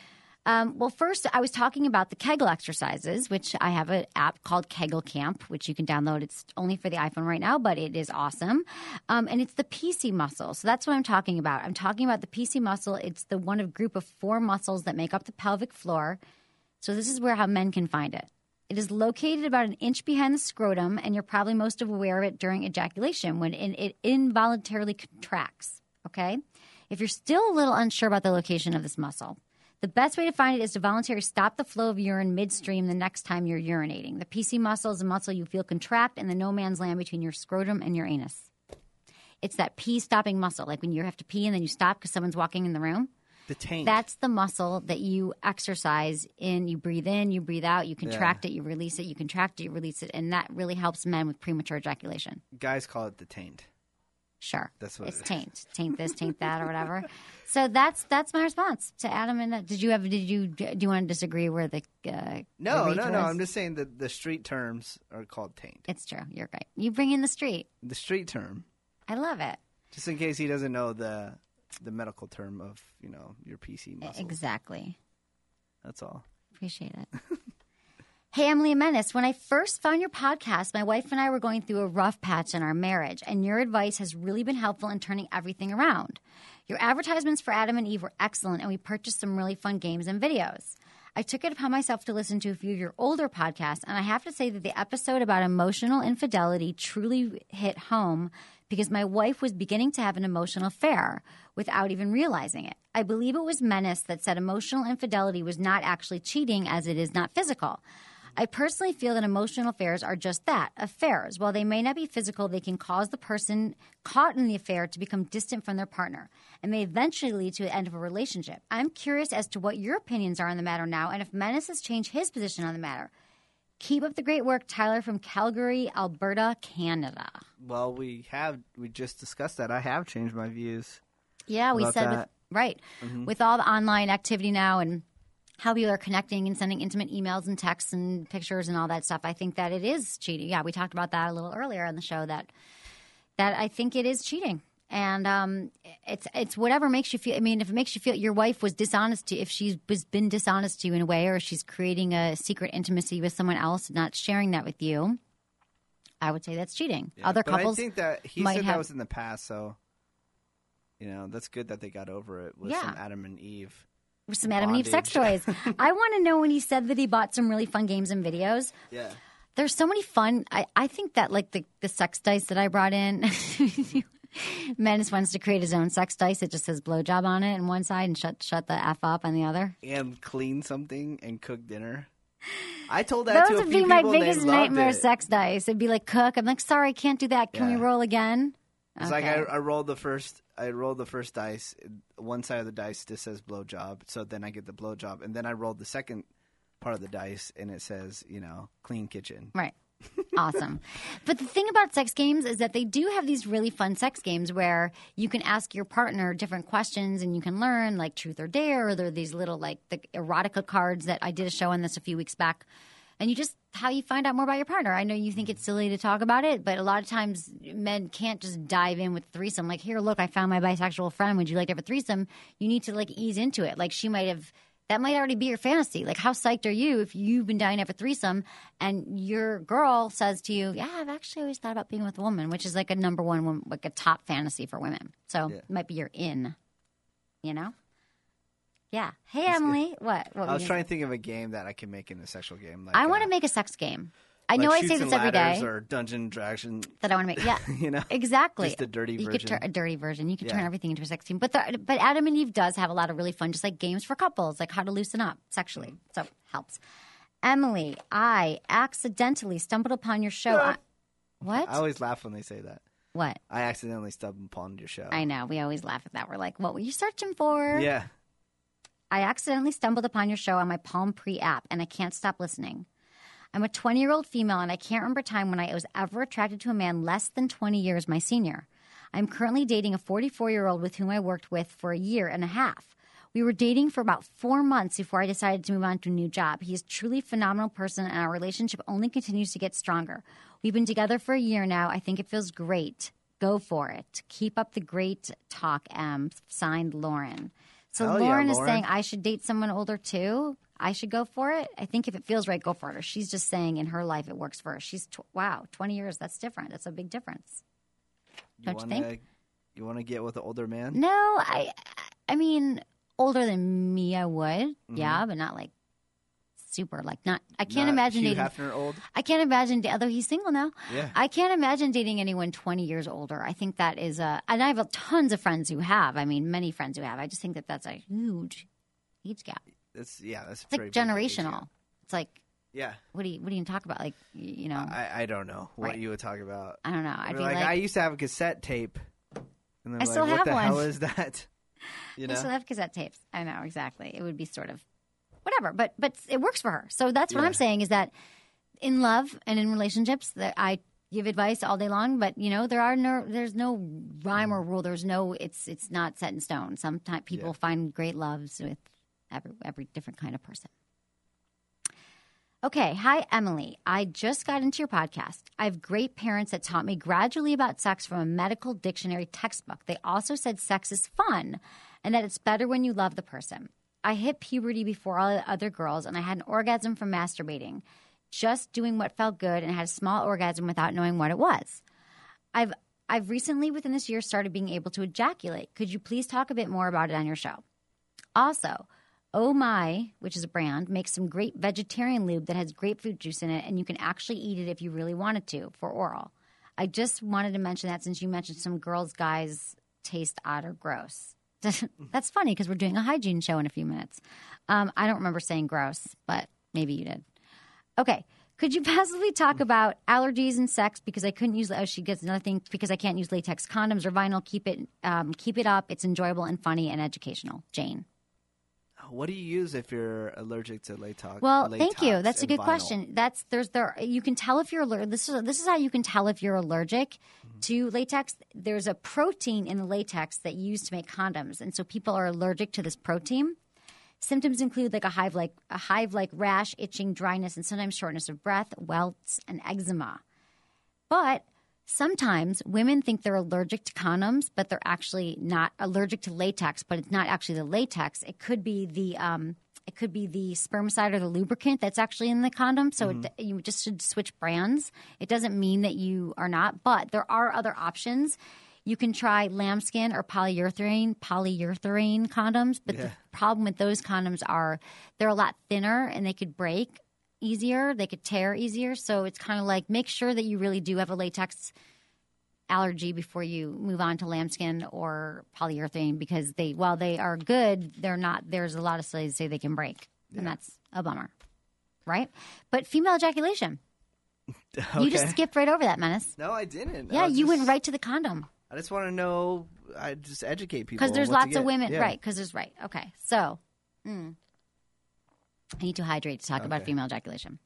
Um, well, first, I was talking about the Kegel exercises, which I have an app called Kegel Camp, which you can download. It's only for the iPhone right now, but it is awesome. Um, and it's the P C muscle. So that's what I'm talking about. I'm talking about the P C muscle. It's the one of group of four muscles that make up the pelvic floor. So this is where how men can find it. It is located about an inch behind the scrotum, and you're probably most aware of it during ejaculation when it, it involuntarily contracts. okay? If you're still a little unsure about the location of this muscle, the best way to find it is to voluntarily stop the flow of urine midstream the next time you're urinating. The P C muscle is a muscle you feel contract in the no man's land between your scrotum and your anus. It's that pee stopping muscle, like when you have to pee and then you stop because someone's walking in the room. The taint. That's the muscle that you exercise in. You breathe in, you breathe out, you contract Yeah. it, you release it, you contract it, you release it. And that really helps men with premature ejaculation. Guys call it the taint. Sure. That's what it's it is. taint. Taint this, taint that, or whatever. So that's that's my response to Adam. And uh, did you have? Did you do you want to disagree where the uh, No, the no, reach no. was? I'm just saying that the street terms are called taint. It's true. You're right. You bring in the street. The street term. I love it. Just in case he doesn't know the the medical term of, you know, your P C muscles. Exactly. That's all. Appreciate it. Hey, Emily and Menace, when I first found your podcast, my wife and I were going through a rough patch in our marriage, and your advice has really been helpful in turning everything around. Your advertisements for Adam and Eve were excellent, and we purchased some really fun games and videos. I took it upon myself to listen to a few of your older podcasts, and I have to say that the episode about emotional infidelity truly hit home because my wife was beginning to have an emotional affair without even realizing it. I believe it was Menace that said emotional infidelity was not actually cheating as it is not physical. I personally feel that emotional affairs are just that, affairs. While they may not be physical, they can cause the person caught in the affair to become distant from their partner and may eventually lead to the end of a relationship. I'm curious as to what your opinions are on the matter now and if Menace has changed his position on the matter. Keep up the great work, Tyler from Calgary, Alberta, Canada. Well, we have we just discussed that. I have changed my views. Yeah, we about said with, that. right. Mm-hmm. With all the online activity now and how people are connecting and sending intimate emails and texts and pictures and all that stuff, I think that it is cheating. Yeah, we talked about that a little earlier on the show that that I think it is cheating. And um, it's it's whatever makes you feel. I mean, if it makes you feel your wife was dishonest to, if she's was been dishonest to you in a way, or she's creating a secret intimacy with someone else, not sharing that with you, I would say that's cheating. Yeah, Other but couples I think that he might said have- that was in the past, so you know that's good that they got over it with Yeah. some Adam and Eve. with some Adam and Eve sex Bondage. toys. I want to know when he said that he bought some really fun games and videos. Yeah. There's so many fun. I, I think that like the, the sex dice that I brought in, Menace wants to create his own sex dice. It just says blowjob on it on one side and shut shut the F up on the other. And clean something and cook dinner. I told that Those to a would few be my people and they biggest loved nightmare it. sex dice. It'd be like cook. I'm like, sorry, I can't do that. Can Yeah. we roll again? It's like I, I rolled the first. I rolled the first dice. One side of the dice just says blowjob, so then I get the blowjob, and then I rolled the second part of the dice, and it says, you know, clean kitchen. Right. Awesome. But the thing about sex games is that they do have these really fun sex games where you can ask your partner different questions and you can learn, like truth or dare, or there are these little like the erotica cards that I did a show on this a few weeks back. And you just, how you find out more about your partner. I know you think it's silly to talk about it, but a lot of times men can't just dive in with threesome. Like, here, look, I found my bisexual friend. Would you like to have a threesome? You need to like ease into it. Like she might have, that might already be your fantasy. Like, how psyched are you if you've been dying to have a threesome and your girl says to you, yeah, I've actually always thought about being with a woman, which is like a number one, like a top fantasy for women. So Yeah. it might be your in, you know? Yeah. Hey, Emily. What? what I were was you- trying to think of a game that I can make in a sexual game. Like, I want uh, to make a sex game. I like know I Chutes say and this every Ladders day or Dungeon Dragon. that I want to make. Yeah, You know, exactly. just a dirty you version. could turn a dirty version. You could turn Yeah. everything into a sex game. But the, but Adam and Eve does have a lot of really fun, just like games for couples, like how to loosen up sexually. Mm-hmm. So helps. Emily, I accidentally stumbled upon your show. Yeah. I, what? I always laugh when they say that. what? I accidentally stumbled upon your show. I know. We always laugh at that. We're like, what were you searching for? Yeah. I accidentally stumbled upon your show on my Palm Pre app, and I can't stop listening. I'm a twenty-year-old female, and I can't remember a time when I was ever attracted to a man less than twenty years my senior. I'm currently dating a forty-four-year-old with whom I worked with for a year and a half. We were dating for about four months before I decided to move on to a new job. He is truly a phenomenal person, and our relationship only continues to get stronger. We've been together for a year now. I think it feels great. Go for it. Keep up the great talk, M. Signed, Lauren. So Hell yeah, Lauren is Lauren. saying I should date someone older too. I should go for it. I think if it feels right, go for it. Or she's just saying in her life it works for her. She's tw- wow, twenty years. That's different. That's a big difference. Don't you wanna, think? You want to get with an older man? No, I. I mean, older than me, I would. Mm-hmm. Yeah, but not like super like not. I can't Not imagine Hugh dating. Hefner old. I can't imagine, although he's single now. Yeah. I can't imagine dating anyone twenty years older. I think that is a, and I have tons of friends who have. I mean, many friends who have. I just think that that's a huge age gap. That's yeah. That's It's like generational. It's like, yeah. what do you what do you talk about? Like, you know, I, I don't know what Right. you would talk about. I don't know. I'd I mean, be like, like, I used to have a cassette tape. And then I like, still what have the one. hell is that? You know. I still have cassette tapes. I know exactly. It would be sort of whatever, but but it works for her. So that's what Yeah. I'm saying is that in love and in relationships, that I give advice all day long, but you know there are no there's no rhyme or rule. There's no it's it's not set in stone. Sometimes people Yeah. find great loves with every every different kind of person. Okay. Hi, Emily. I just got into your podcast. I have great parents that taught me gradually about sex from a medical dictionary textbook. They also said sex is fun and that it's better when you love the person. I hit puberty before all the other girls, and I had an orgasm from masturbating, just doing what felt good, and had a small orgasm without knowing what it was. I've I've recently, within this year, started being able to ejaculate. Could you please talk a bit more about it on your show? Also, Oh My, which is a brand, makes some great vegetarian lube that has grapefruit juice in it, and you can actually eat it if you really wanted to for oral. I just wanted to mention that since you mentioned some girls, guys taste odd or gross. That's funny because we're doing a hygiene show in a few minutes. Um, I don't remember saying gross, but maybe you did. Okay. Could you possibly talk about allergies and sex? Because I couldn't use. Oh, she gets another thing. Because I can't use latex condoms or vinyl. Keep it, um, keep it up. It's enjoyable and funny and educational. Jane. What do you use if you're allergic to latex? Well, latex thank you. That's a and good vinyl? question. That's there's there. You can tell if you're allergic. This is this is how you can tell if you're allergic Mm-hmm. to latex. There's a protein in the latex that you use to make condoms, and so people are allergic to this protein. Symptoms include like a hive like a hive like rash, itching, dryness, and sometimes shortness of breath, welts, and eczema. But sometimes women think they're allergic to condoms, but they're actually not allergic to latex. But it's not actually the latex. It could be the um, it could be the spermicide or the lubricant that's actually in the condom. So Mm-hmm. it, you just should switch brands. It doesn't mean that you are not, but there are other options. You can try lambskin or polyurethane polyurethane condoms, but Yeah. the problem with those condoms are they're a lot thinner and they could break easier. They could tear easier. So it's kind of like make sure that you really do have a latex allergy before you move on to lambskin or polyurethane because they, while they are good, they're not. There's a lot of studies that say they can break, and that's a bummer, right? But female ejaculation, you just Okay. skipped right over that, Menace. No, I didn't. I Yeah, was you just- went right to the condom. I just want to know. I just educate people Because on there's what to lots of get. women, Yeah. right? Because there's right. Okay, so mm. I need to hydrate to talk about Okay. female ejaculation.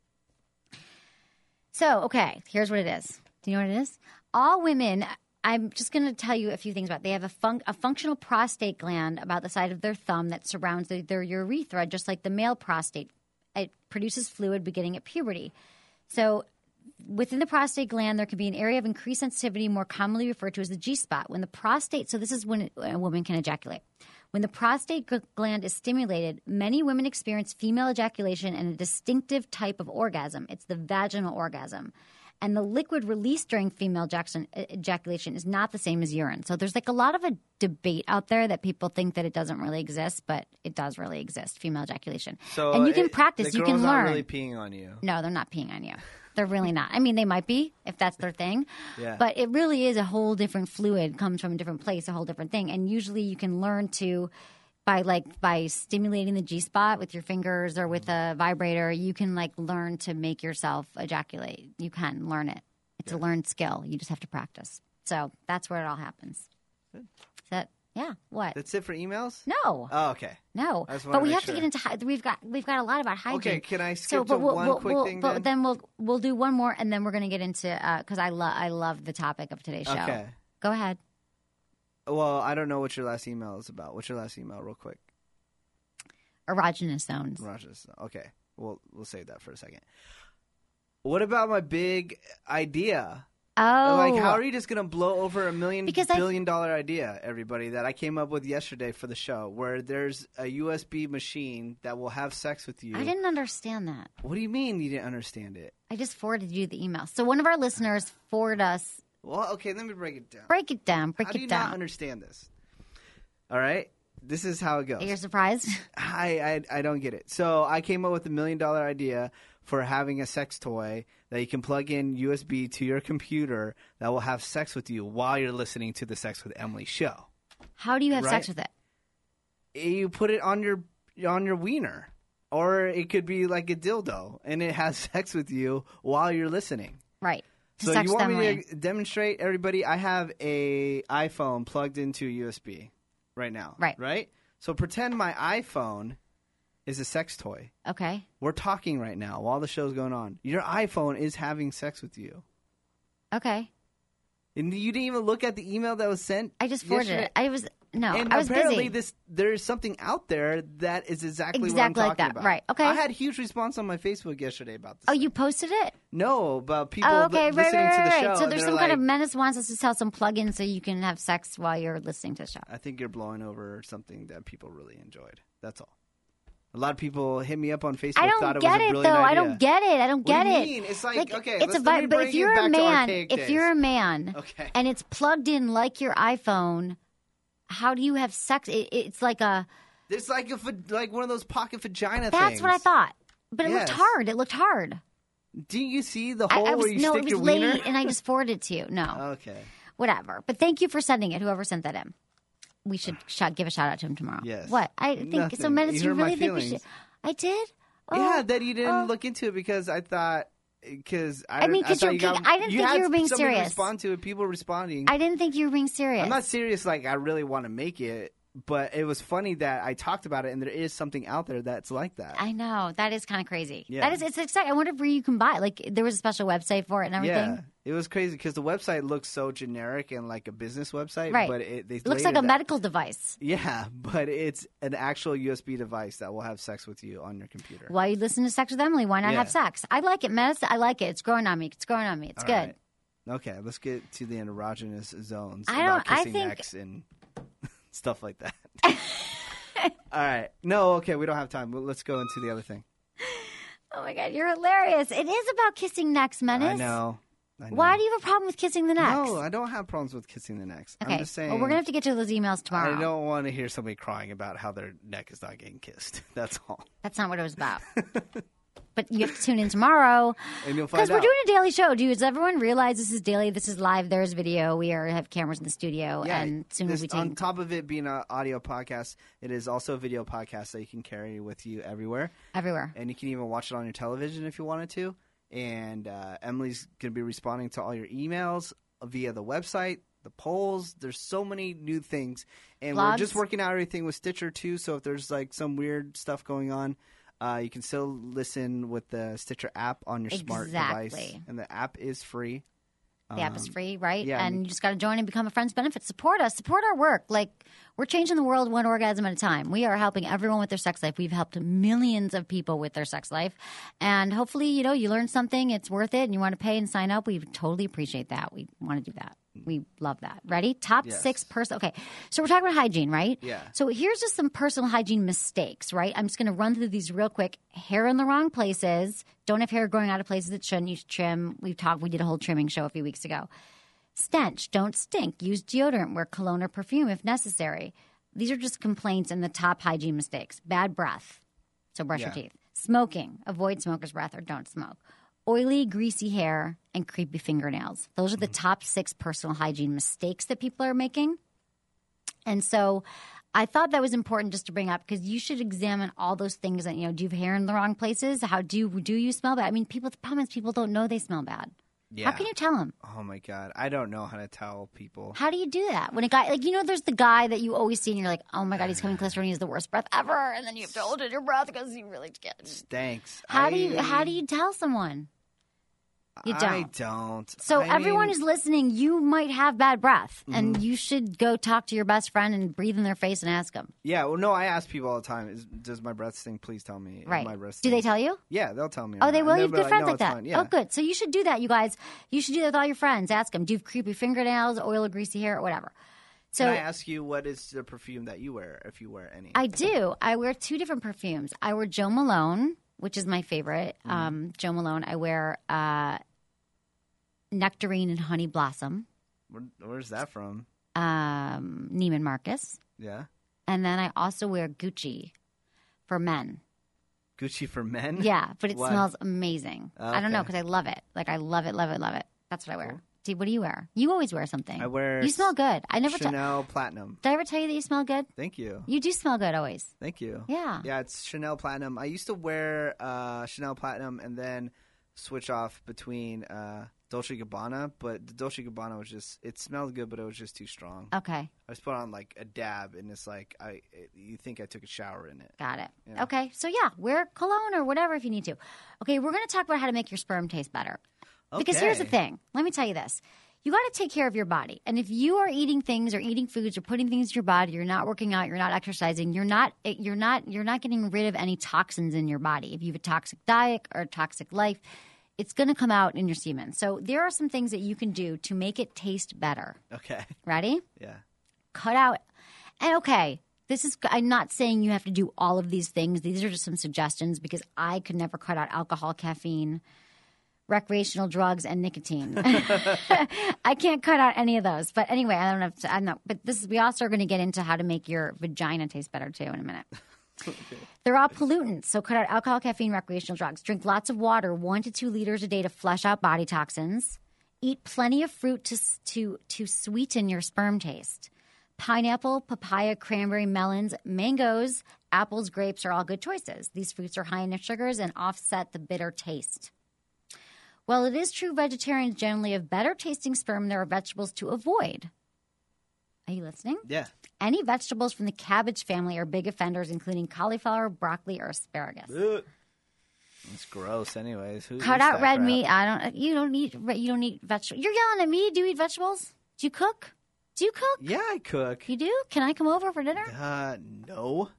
So, okay, here's what it is. Do you know what it is? All women. I'm just going to tell you a few things about. It. They have a, fun- a functional prostate gland about the side of their thumb that surrounds their, their urethra, just like the male prostate. It produces fluid beginning at puberty. So within the prostate gland, there can be an area of increased sensitivity, more commonly referred to as the G-spot. When the prostate, so this is when a woman can ejaculate. When the prostate g- gland is stimulated, many women experience female ejaculation and a distinctive type of orgasm. It's the vaginal orgasm. And the liquid released during female ejaculation, ejaculation is not the same as urine. So there's like a lot of a debate out there that people think that it doesn't really exist, but it does really exist, female ejaculation. So and you can it- practice, the you can girls learn. aren't really peeing on you. No, they're not peeing on you. They're really not. I mean, they might be if that's their thing. Yeah. But it really is a whole different fluid, comes from a different place, a whole different thing. And usually you can learn to, by like by stimulating the G spot with your fingers or with a vibrator, you can like learn to make yourself ejaculate. You can learn it. It's a learned skill. You just have to practice. So that's where it all happens. Good. Is that yeah? What? That's it for emails? No. Oh, okay. No, I just wanted but to we make have sure. to get into. hy- We've got we've got a lot about hygiene. Okay, can I skip so, to but we'll, one we'll, quick we'll, thing but then? then we'll we'll do one more, and then we're going to get into because I love I love the topic of today's show. Okay. Go ahead. Well, I don't know what your last email is about. What's your last email, real quick? Erogenous zones. Rogers. Okay, we'll we'll save that for a second. What about my big idea? Oh, Like, how are you just gonna blow over a million Because I- billion dollar idea, everybody, that I came up with yesterday for the show, where there's a U S B machine that will have sex with you? I didn't understand that. What do you mean you didn't understand it? I just forwarded you the email. So one of our listeners forwarded us. Well, okay, let me break it down. Break it down. Break How do it you down. not understand this? All right. this is how it goes. You're surprised? I, I I don't get it. So I came up with a million dollar idea for having a sex toy that you can plug in U S B to your computer that will have sex with you while you're listening to the Sex with Emily show. How do you have Right? sex with it? You put it on your on your wiener, or it could be like a dildo, and it has sex with you while you're listening. Right. To So sex you want with me Emily. to demonstrate, everybody? I have a iPhone plugged into a U S B right now. Right. Right? So pretend my iPhone is a sex toy. Okay. We're talking right now while the show's going on. Your iPhone is having sex with you. Okay. And you didn't even look at the email that was sent. I just forwarded yesterday? it. I was no. And I was apparently busy. this there's something out there that is exactly, Exactly what I'm like talking that. about. Right. Okay. I had huge response on my Facebook yesterday about this. Oh, thing. you posted it? No, about people Oh, li- okay. Right, listening right, to the right, show. right. So and there's they're some kind of like, menace wants us to sell some plugins so you can have sex while you're listening to the show. I think you're blowing over something that people really enjoyed. That's all. A lot of people hit me up on Facebook. I thought don't it get was a it brilliant though. I idea. don't get it. I don't What get do you it. mean? It's like, okay, it's let's- a let me vibe. But bring if it you're a back to man, archaic if days. you're a man, Okay. and it's plugged in like your iPhone, how do you have sex? It, it's like a. It's like a va- like one of those pocket vagina That's things. what I thought. But it Yes. looked hard. It looked hard. Do you see the I, hole I was where you no, stick it was your late, wiener? and I just forwarded it to you. No, Okay. whatever. But thank you for sending it. Whoever sent that in, we should shout, give a shout out to him tomorrow. Yes. What I think so. Nothing. Menace, You you hurt my really think we feelings. should? I did. Oh, Yeah, that you didn't oh. look into it because I thought because I, I mean, I 'cause thought you- you got, I didn't think had you were being somebody serious. Respond to it. People responding. I didn't think you were being serious. I'm not serious. Like I really want to make it, but it was funny that I talked about it, and there is something out there that's like that. I know that is kind of crazy. Yeah. That is, it's exciting. I wonder where you can buy. Like, there was a special website for it and everything. Yeah, it was crazy because the website looks so generic and like a business website, Right. But it, they It looks laid like a it- medical device. Yeah, but it's an actual U S B device that will have sex with you on your computer. While you listen to Sex with Emily, why not Yeah. have sex? I like it, man. I like it. It's growing on me. It's growing on me. It's All good. right. Okay, let's get to the erogenous zones. I about don't- I kissing think- necks and stuff like that. All right. No, okay, we don't have time. Well, let's go into the other thing. Oh my God, you're hilarious. It is about kissing necks, Menace. I know. I know. Why do you have a problem with kissing the necks? No, I don't have problems with kissing the necks. Okay. I'm just saying. Well, we're going to have to get to those emails tomorrow. I don't want to hear somebody crying about how their neck is not getting kissed. That's all. That's not what it was about. But you have to tune in tomorrow. And you'll Because find we're out. doing a daily show. Does everyone realize this is daily? This is live. There's video. We are have cameras in the studio. Yeah, and soon we'll this- be taking. on top of it being an audio podcast, it is also a video podcast that you can carry with you everywhere. everywhere. And you can even watch it on your television if you wanted to. And uh, Emily's going to be responding to all your emails via the website, the polls. There's so many new things. And we're Blogs. just working out everything with Stitcher, too. So if there's like some weird stuff going on, uh, you can still listen with the Stitcher app on your smart device. Exactly. And the app is free. The app is Um, free, right? yeah, I and mean- you just got to join and become a Friends Benefit. Support us. Support our work. Like, we're changing the world one orgasm at a time. We are helping everyone with their sex life. We've helped millions of people with their sex life. And hopefully, you know, you learn something, it's worth it, and you want to pay and sign up. We totally appreciate that. We want to do that. We love that. Ready? Top Yes. six person. Okay. So we're talking about hygiene, right? Yeah. So here's just some personal hygiene mistakes, right? I'm just going to run through these real quick. Hair in the wrong places. Don't have hair growing out of places it shouldn't. You should trim. We've talked, we did a whole trimming show a few weeks ago. Stench. Don't stink. Use deodorant. Wear cologne or perfume if necessary. These are just complaints and the top hygiene mistakes. Bad breath. So brush your Yeah. teeth. Smoking. Avoid smoker's breath or don't smoke. Oily, greasy hair and creepy fingernails. Those are the top six personal hygiene mistakes that people are making. And so I thought that was important just to bring up because you should examine all those things. That, you know, do you have hair in the wrong places? How do you, do you smell bad? I mean, people, the problem is people don't know they smell bad. Yeah. How can you tell them? Oh, my God. I don't know how to tell people. How do you do that? When a guy, like, you know, there's the guy that you always see and you're like, oh my God, he's coming closer and he has the worst breath ever. And then you have to hold in your breath because you really can't. Thanks. How do you, I- how do you tell someone? You don't. I don't. So I everyone mean, who's listening, you might have bad breath, and Mm-hmm. you should go talk to your best friend and breathe in their face and ask them. Yeah, well, no, I ask people all the time, is, does my breath stink? Please tell me. if Right? My breath Do they stinks. tell you? Yeah, they'll tell me. Oh, they And will. they'll You have be good like, friends no, like it's that. fine. Yeah. Oh, good. So you should do that, you guys. You should do that with all your friends. Ask them. Do you have creepy fingernails, oil or greasy hair, or whatever? So Can I ask you what is the perfume that you wear, if you wear any? I do. I wear two different perfumes. I wear Joe Malone, which is my favorite. Mm-hmm. Um, Joe Malone. I wear uh, Nectarine and Honey Blossom. Where, where's that from? Um, Neiman Marcus. Yeah. And then I also wear Gucci for men. Gucci for men? Yeah, but it Why? smells amazing. Okay. I don't know because I love it. Like I love it, love it, love it. That's what I wear. See, what do you wear? You always wear something. I wear You smell good. I never. T- Chanel Platinum. Did I ever tell you that you smell good? Thank you. You do smell good always. Thank you. Yeah. Yeah, it's Chanel Platinum. I used to wear uh, Chanel Platinum and then switch off between uh, Dolce and Gabbana, but the Dolce and Gabbana was just, it smelled good, but it was just too strong. Okay. I just put on like a dab, and it's like, I it, you think I took a shower in it. Got it. Yeah. Okay. So yeah, wear cologne or whatever if you need to. Okay, we're going to talk about how to make your sperm taste better. Because Okay. here's the thing. Let me tell you this. You got to take care of your body. And if you are eating things or eating foods or putting things in your body, you're not working out, you're not exercising, you're not you're not you're not getting rid of any toxins in your body. If you have a toxic diet or a toxic life, it's going to come out in your semen. So there are some things that you can do to make it taste better. Okay. Ready? Yeah. Cut out. And okay, this is I'm not saying you have to do all of these things. These are just some suggestions because I could never cut out alcohol, caffeine, recreational drugs, and nicotine. I can't cut out any of those. But anyway, I don't know. If, I'm not. But this is. We also are going to get into how to make your vagina taste better too in a minute. Okay. They're all pollutants, so cut out alcohol, caffeine, recreational drugs. Drink lots of water, one to two liters a day to flush out body toxins. Eat plenty of fruit to to to sweeten your sperm taste. Pineapple, papaya, cranberry, melons, mangoes, apples, grapes are all good choices. These fruits are high in sugars and offset the bitter taste. While it is true vegetarians generally have better tasting sperm, there are vegetables to avoid. Are you listening? Yeah. Any vegetables from the cabbage family are big offenders, including cauliflower, broccoli, or asparagus. Ugh. It's gross, anyways. Who Cut eats out that red crap? meat. I don't. You don't eat. You don't eat vegetables. You're yelling at me. Do you eat vegetables? Do you cook? Do you cook? Yeah, I cook. You do? Can I come over for dinner? Uh, no.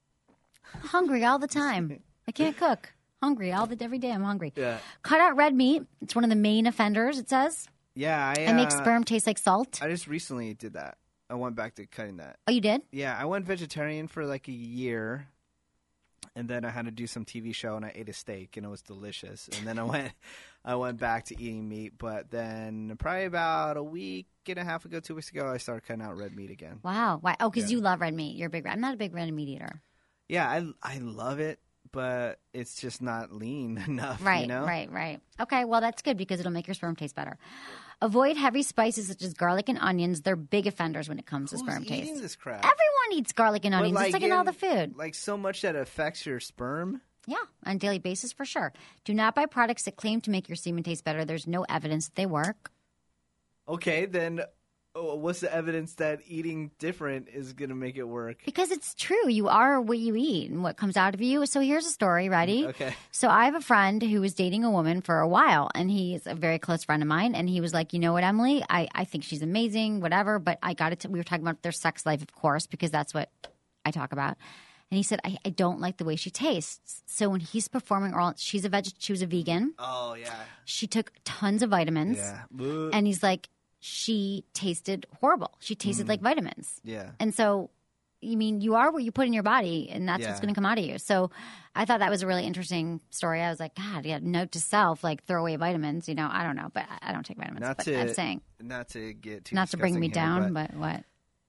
I'm hungry all the time. I can't cook. Hungry all the every day. I'm hungry. Yeah. Cut out red meat. It's one of the main offenders. It says. Yeah, I. It makes uh, sperm taste like salt. I just recently did that. I went back to cutting that. Oh, you did? Yeah, I went vegetarian for like a year, and then I had to do some T V show, and I ate a steak, and it was delicious. And then I went, I went back to eating meat, but then probably about a week and a half ago, two weeks ago, I started cutting out red meat again. Wow. Why? Oh, because Yeah. you love red meat. You're a big. I'm not a big red meat eater. Yeah, I I love it, but it's just not lean enough. Right, you know? right, right. Okay, well, that's good because it'll make your sperm taste better. Avoid heavy spices such as garlic and onions. They're big offenders when it comes to Who's sperm eating taste. this crap? Everyone eats garlic and But, onions. it's like in all the food. Like so much that affects your sperm. Yeah, on a daily basis for sure. Do not buy products that claim to make your semen taste better. There's no evidence that they work. Okay, then oh, what's the evidence that eating different is going to make it work? Because it's true. You are what you eat and what comes out of you. So here's a story. Ready? Okay. So I have a friend who was dating a woman for a while, and he's a very close friend of mine. And he was like, you know what, Emily? I, I think she's amazing, whatever. But I got it. To, we were talking about their sex life, of course, because that's what I talk about. And he said, I, I don't like the way she tastes. So when he's performing oral, she's a veg, she was a vegan. Oh, yeah. She took tons of vitamins. Yeah. Boo. And he's like, she tasted horrible. She tasted Mm. like vitamins. Yeah. And so, you mean, you are what you put in your body, and that's Yeah. what's going to come out of you. So I thought that was a really interesting story. I was like, God, yeah, note to self, like throw away vitamins. You know, I don't know, but I- I don't take vitamins. Not but to I'm saying, not to get too not to bring me disgusting here, down, but, what?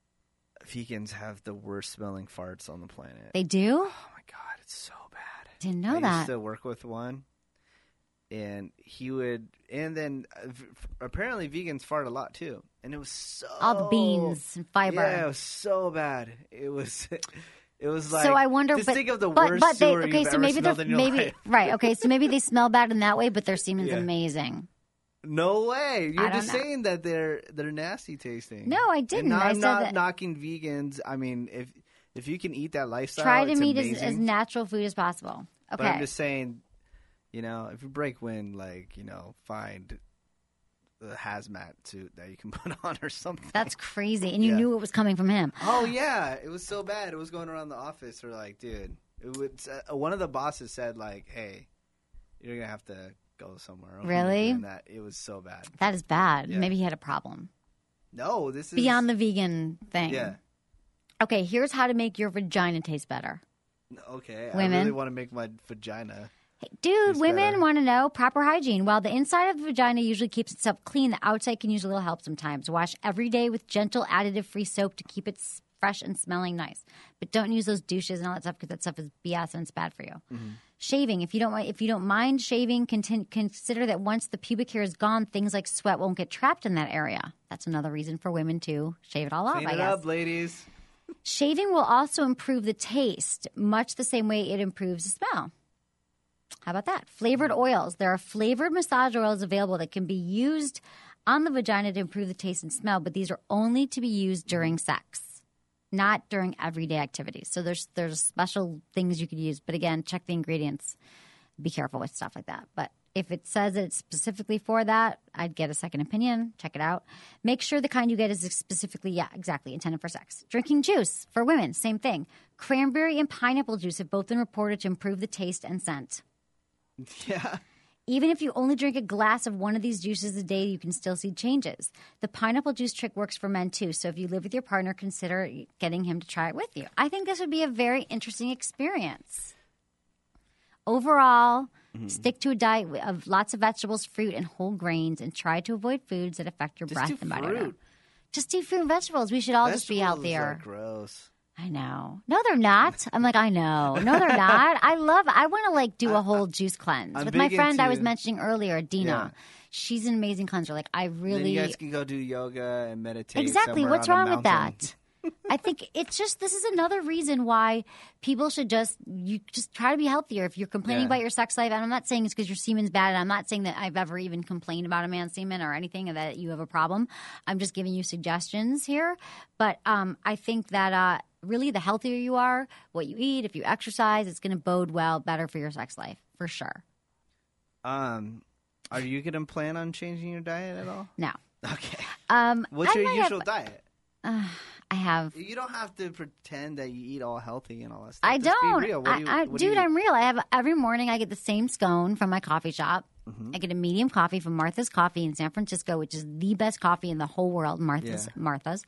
vegans have the worst smelling farts on the planet. They do? Oh my god, it's so bad. Didn't know I that. used to work with one, and he would, and then uh, v- apparently vegans fart a lot too, and it was so All the beans and fiber. Yeah, it was so bad. It was. It was like. so I wonder, just but, think of the but, worst but they, sewer okay, you've so ever maybe they're smelled in your maybe life. right. Okay, so maybe they smell bad in that way, but their semen's Yeah. amazing. No way! You're I just don't know. saying that they're they're nasty tasting. No, I didn't. And I I'm said not that- knocking vegans. I mean, if if you can eat that lifestyle, Try to it's meet as, amazing. as natural food as possible. But Okay. I'm just saying, you know, if you break wind, like, you know, find the hazmat suit that you can put on or something. That's crazy. And you Yeah. knew it was coming from him. Oh yeah, it was so bad. It was going around the office. Or like, dude, it would. Uh, one of the bosses said like, "Hey, you're gonna have to go somewhere." Really? And that it was so bad. That is bad. Yeah. Maybe he had a problem. No, this is Beyond the vegan thing. Yeah. Okay, here's how to make your vagina taste better. Okay. Women. I really want to make my vagina. Hey, dude, Taste women better. want to know proper hygiene. While the inside of the vagina usually keeps itself clean, the outside can use a little help sometimes. Wash every day with gentle additive-free soap to keep it fresh and smelling nice. But don't use those douches and all that stuff because that stuff is B S and it's bad for you. Mm-hmm. Shaving. If you don't if you don't mind shaving, contin- consider that once the pubic hair is gone, things like sweat won't get trapped in that area. That's another reason for women to shave it all Clean off, I it guess. up, ladies. Shaving will also improve the taste, much the same way it improves the smell. How about that? Flavored oils. There are flavored massage oils available that can be used on the vagina to improve the taste and smell, but these are only to be used during sex, not during everyday activities. So there's there's special things you could use, but again, check the ingredients. Be careful with stuff like that. But if it says it's specifically for that, I'd get a second opinion. Check it out. Make sure the kind you get is specifically, yeah, exactly, intended for sex. Drinking juice for women, same thing. Cranberry and pineapple juice have both been reported to improve the taste and scent. Yeah. Even if you only drink a glass of one of these juices a day, you can still see changes. The pineapple juice trick works for men too. So if you live with your partner, consider getting him to try it with you. I think this would be a very interesting experience. Overall, mm-hmm. stick to a diet of lots of vegetables, fruit, and whole grains, and try to avoid foods that affect your just breath do and body fruit. odor. Just eat fruit and vegetables. We should all Vegetables just be healthier. Are gross. I know. No, they're not. I'm like, I know. No, they're not. I love, I want to like do a whole juice cleanse. I'm With my big friend into- I was mentioning earlier, Dina. Yeah. She's an amazing cleanser. Like, I really. Then you guys can go do yoga and meditate. Exactly. somewhere What's on a wrong with mountain. that? I think it's just, this is another reason why people should just, you just try to be healthier. If you're complaining Yeah. about your sex life, and I'm not saying it's because your semen's bad, and I'm not saying that I've ever even complained about a man's semen or anything, and that you have a problem. I'm just giving you suggestions here. But um, I think that uh, really the healthier you are, what you eat, if you exercise, it's going to bode well, better for your sex life, for sure. Um, are you going to plan on changing your diet at all? No. Okay. Um, What's I your might usual have- diet? Uh, I have. You don't have to pretend that you eat all healthy and all that stuff. I Just don't. Be real. What I, do you, I, what do dude, you I'm real. I have every morning. I get the same scone from my coffee shop. Mm-hmm. I get a medium coffee from Martha's Coffee in San Francisco, which is the best coffee in the whole world. Martha's. Yeah. Martha's.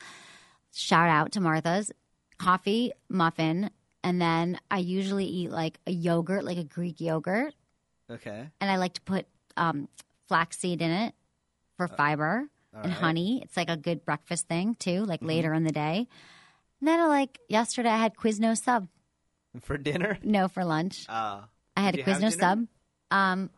Shout out to Martha's. Coffee, muffin, and then I usually eat like a yogurt, like a Greek yogurt, Okay. and I like to put um, flaxseed in it for fiber. All and right. honey. It's like a good breakfast thing too, like later in the day. And then I like yesterday I had Quizno sub. For dinner? No, for lunch. Uh, I had did a you have Quizno dinner? sub. Um,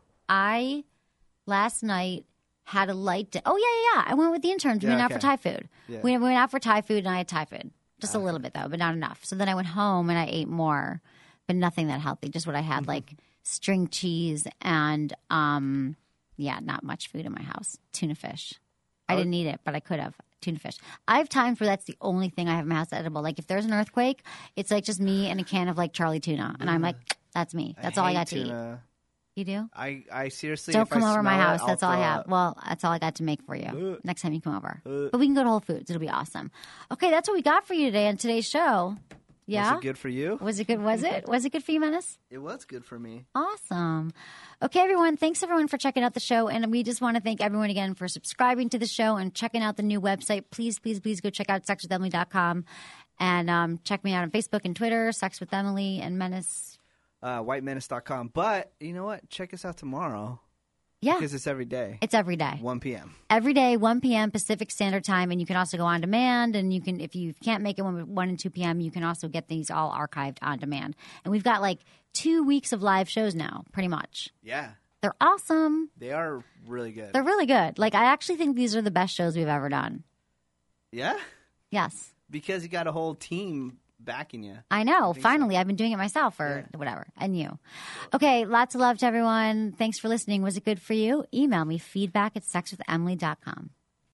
I last night had a light. Di- oh yeah, yeah, yeah. I went with the interns. We Yeah, went out for okay. Thai food. Yeah. We, we went out for Thai food, and I had Thai food, just a Uh-huh. little bit though, but not enough. So then I went home and I ate more, but nothing that healthy. Just what I had, Mm-hmm. like string cheese and um, yeah, not much food in my house. Tuna fish. I didn't eat it, but I could have. Tuna fish. I have times where that's the only thing I have in my house that's edible. Like if there's an earthquake, it's like just me and a can of like Charlie tuna, and I'm like, that's me. That's all I hate got to eat. tuna. You do? I, I seriously Don't if come I over my smell it, house. I'll That's all I throw have. up. Well, that's all I got to make for you Uh. next time you come over. Uh. But we can go to Whole Foods. It'll be awesome. Okay, that's what we got for you today on today's show. Yeah? Was it good for you? Was it good? Was it? Was it good for you, Menace? It was good for me. Awesome. Okay, everyone. Thanks, everyone, for checking out the show. And we just want to thank everyone again for subscribing to the show and checking out the new website. Please, please, please go check out sex with emily dot com and um, check me out on Facebook and Twitter, Sex with Emily and Menace. Uh, white menace dot com. But you know what? Check us out tomorrow. Yeah. Because it's every day. It's every day. one p.m. Every day, one p.m. Pacific Standard Time, and you can also go on demand. And you can, if you can't make it one, one and two p.m., you can also get these all archived on demand. And we've got like two weeks of live shows now, pretty much. Yeah. They're awesome. They are really good. They're really good. Like I actually think these are the best shows we've ever done. Yeah? Yes, Because you got a whole team backing you. I know. think Finally, so. I've been doing it myself or Yeah. whatever, and you. Okay, lots of love to everyone. Thanks for listening. Was it good for you? Email me feedback at sex with emily dot com.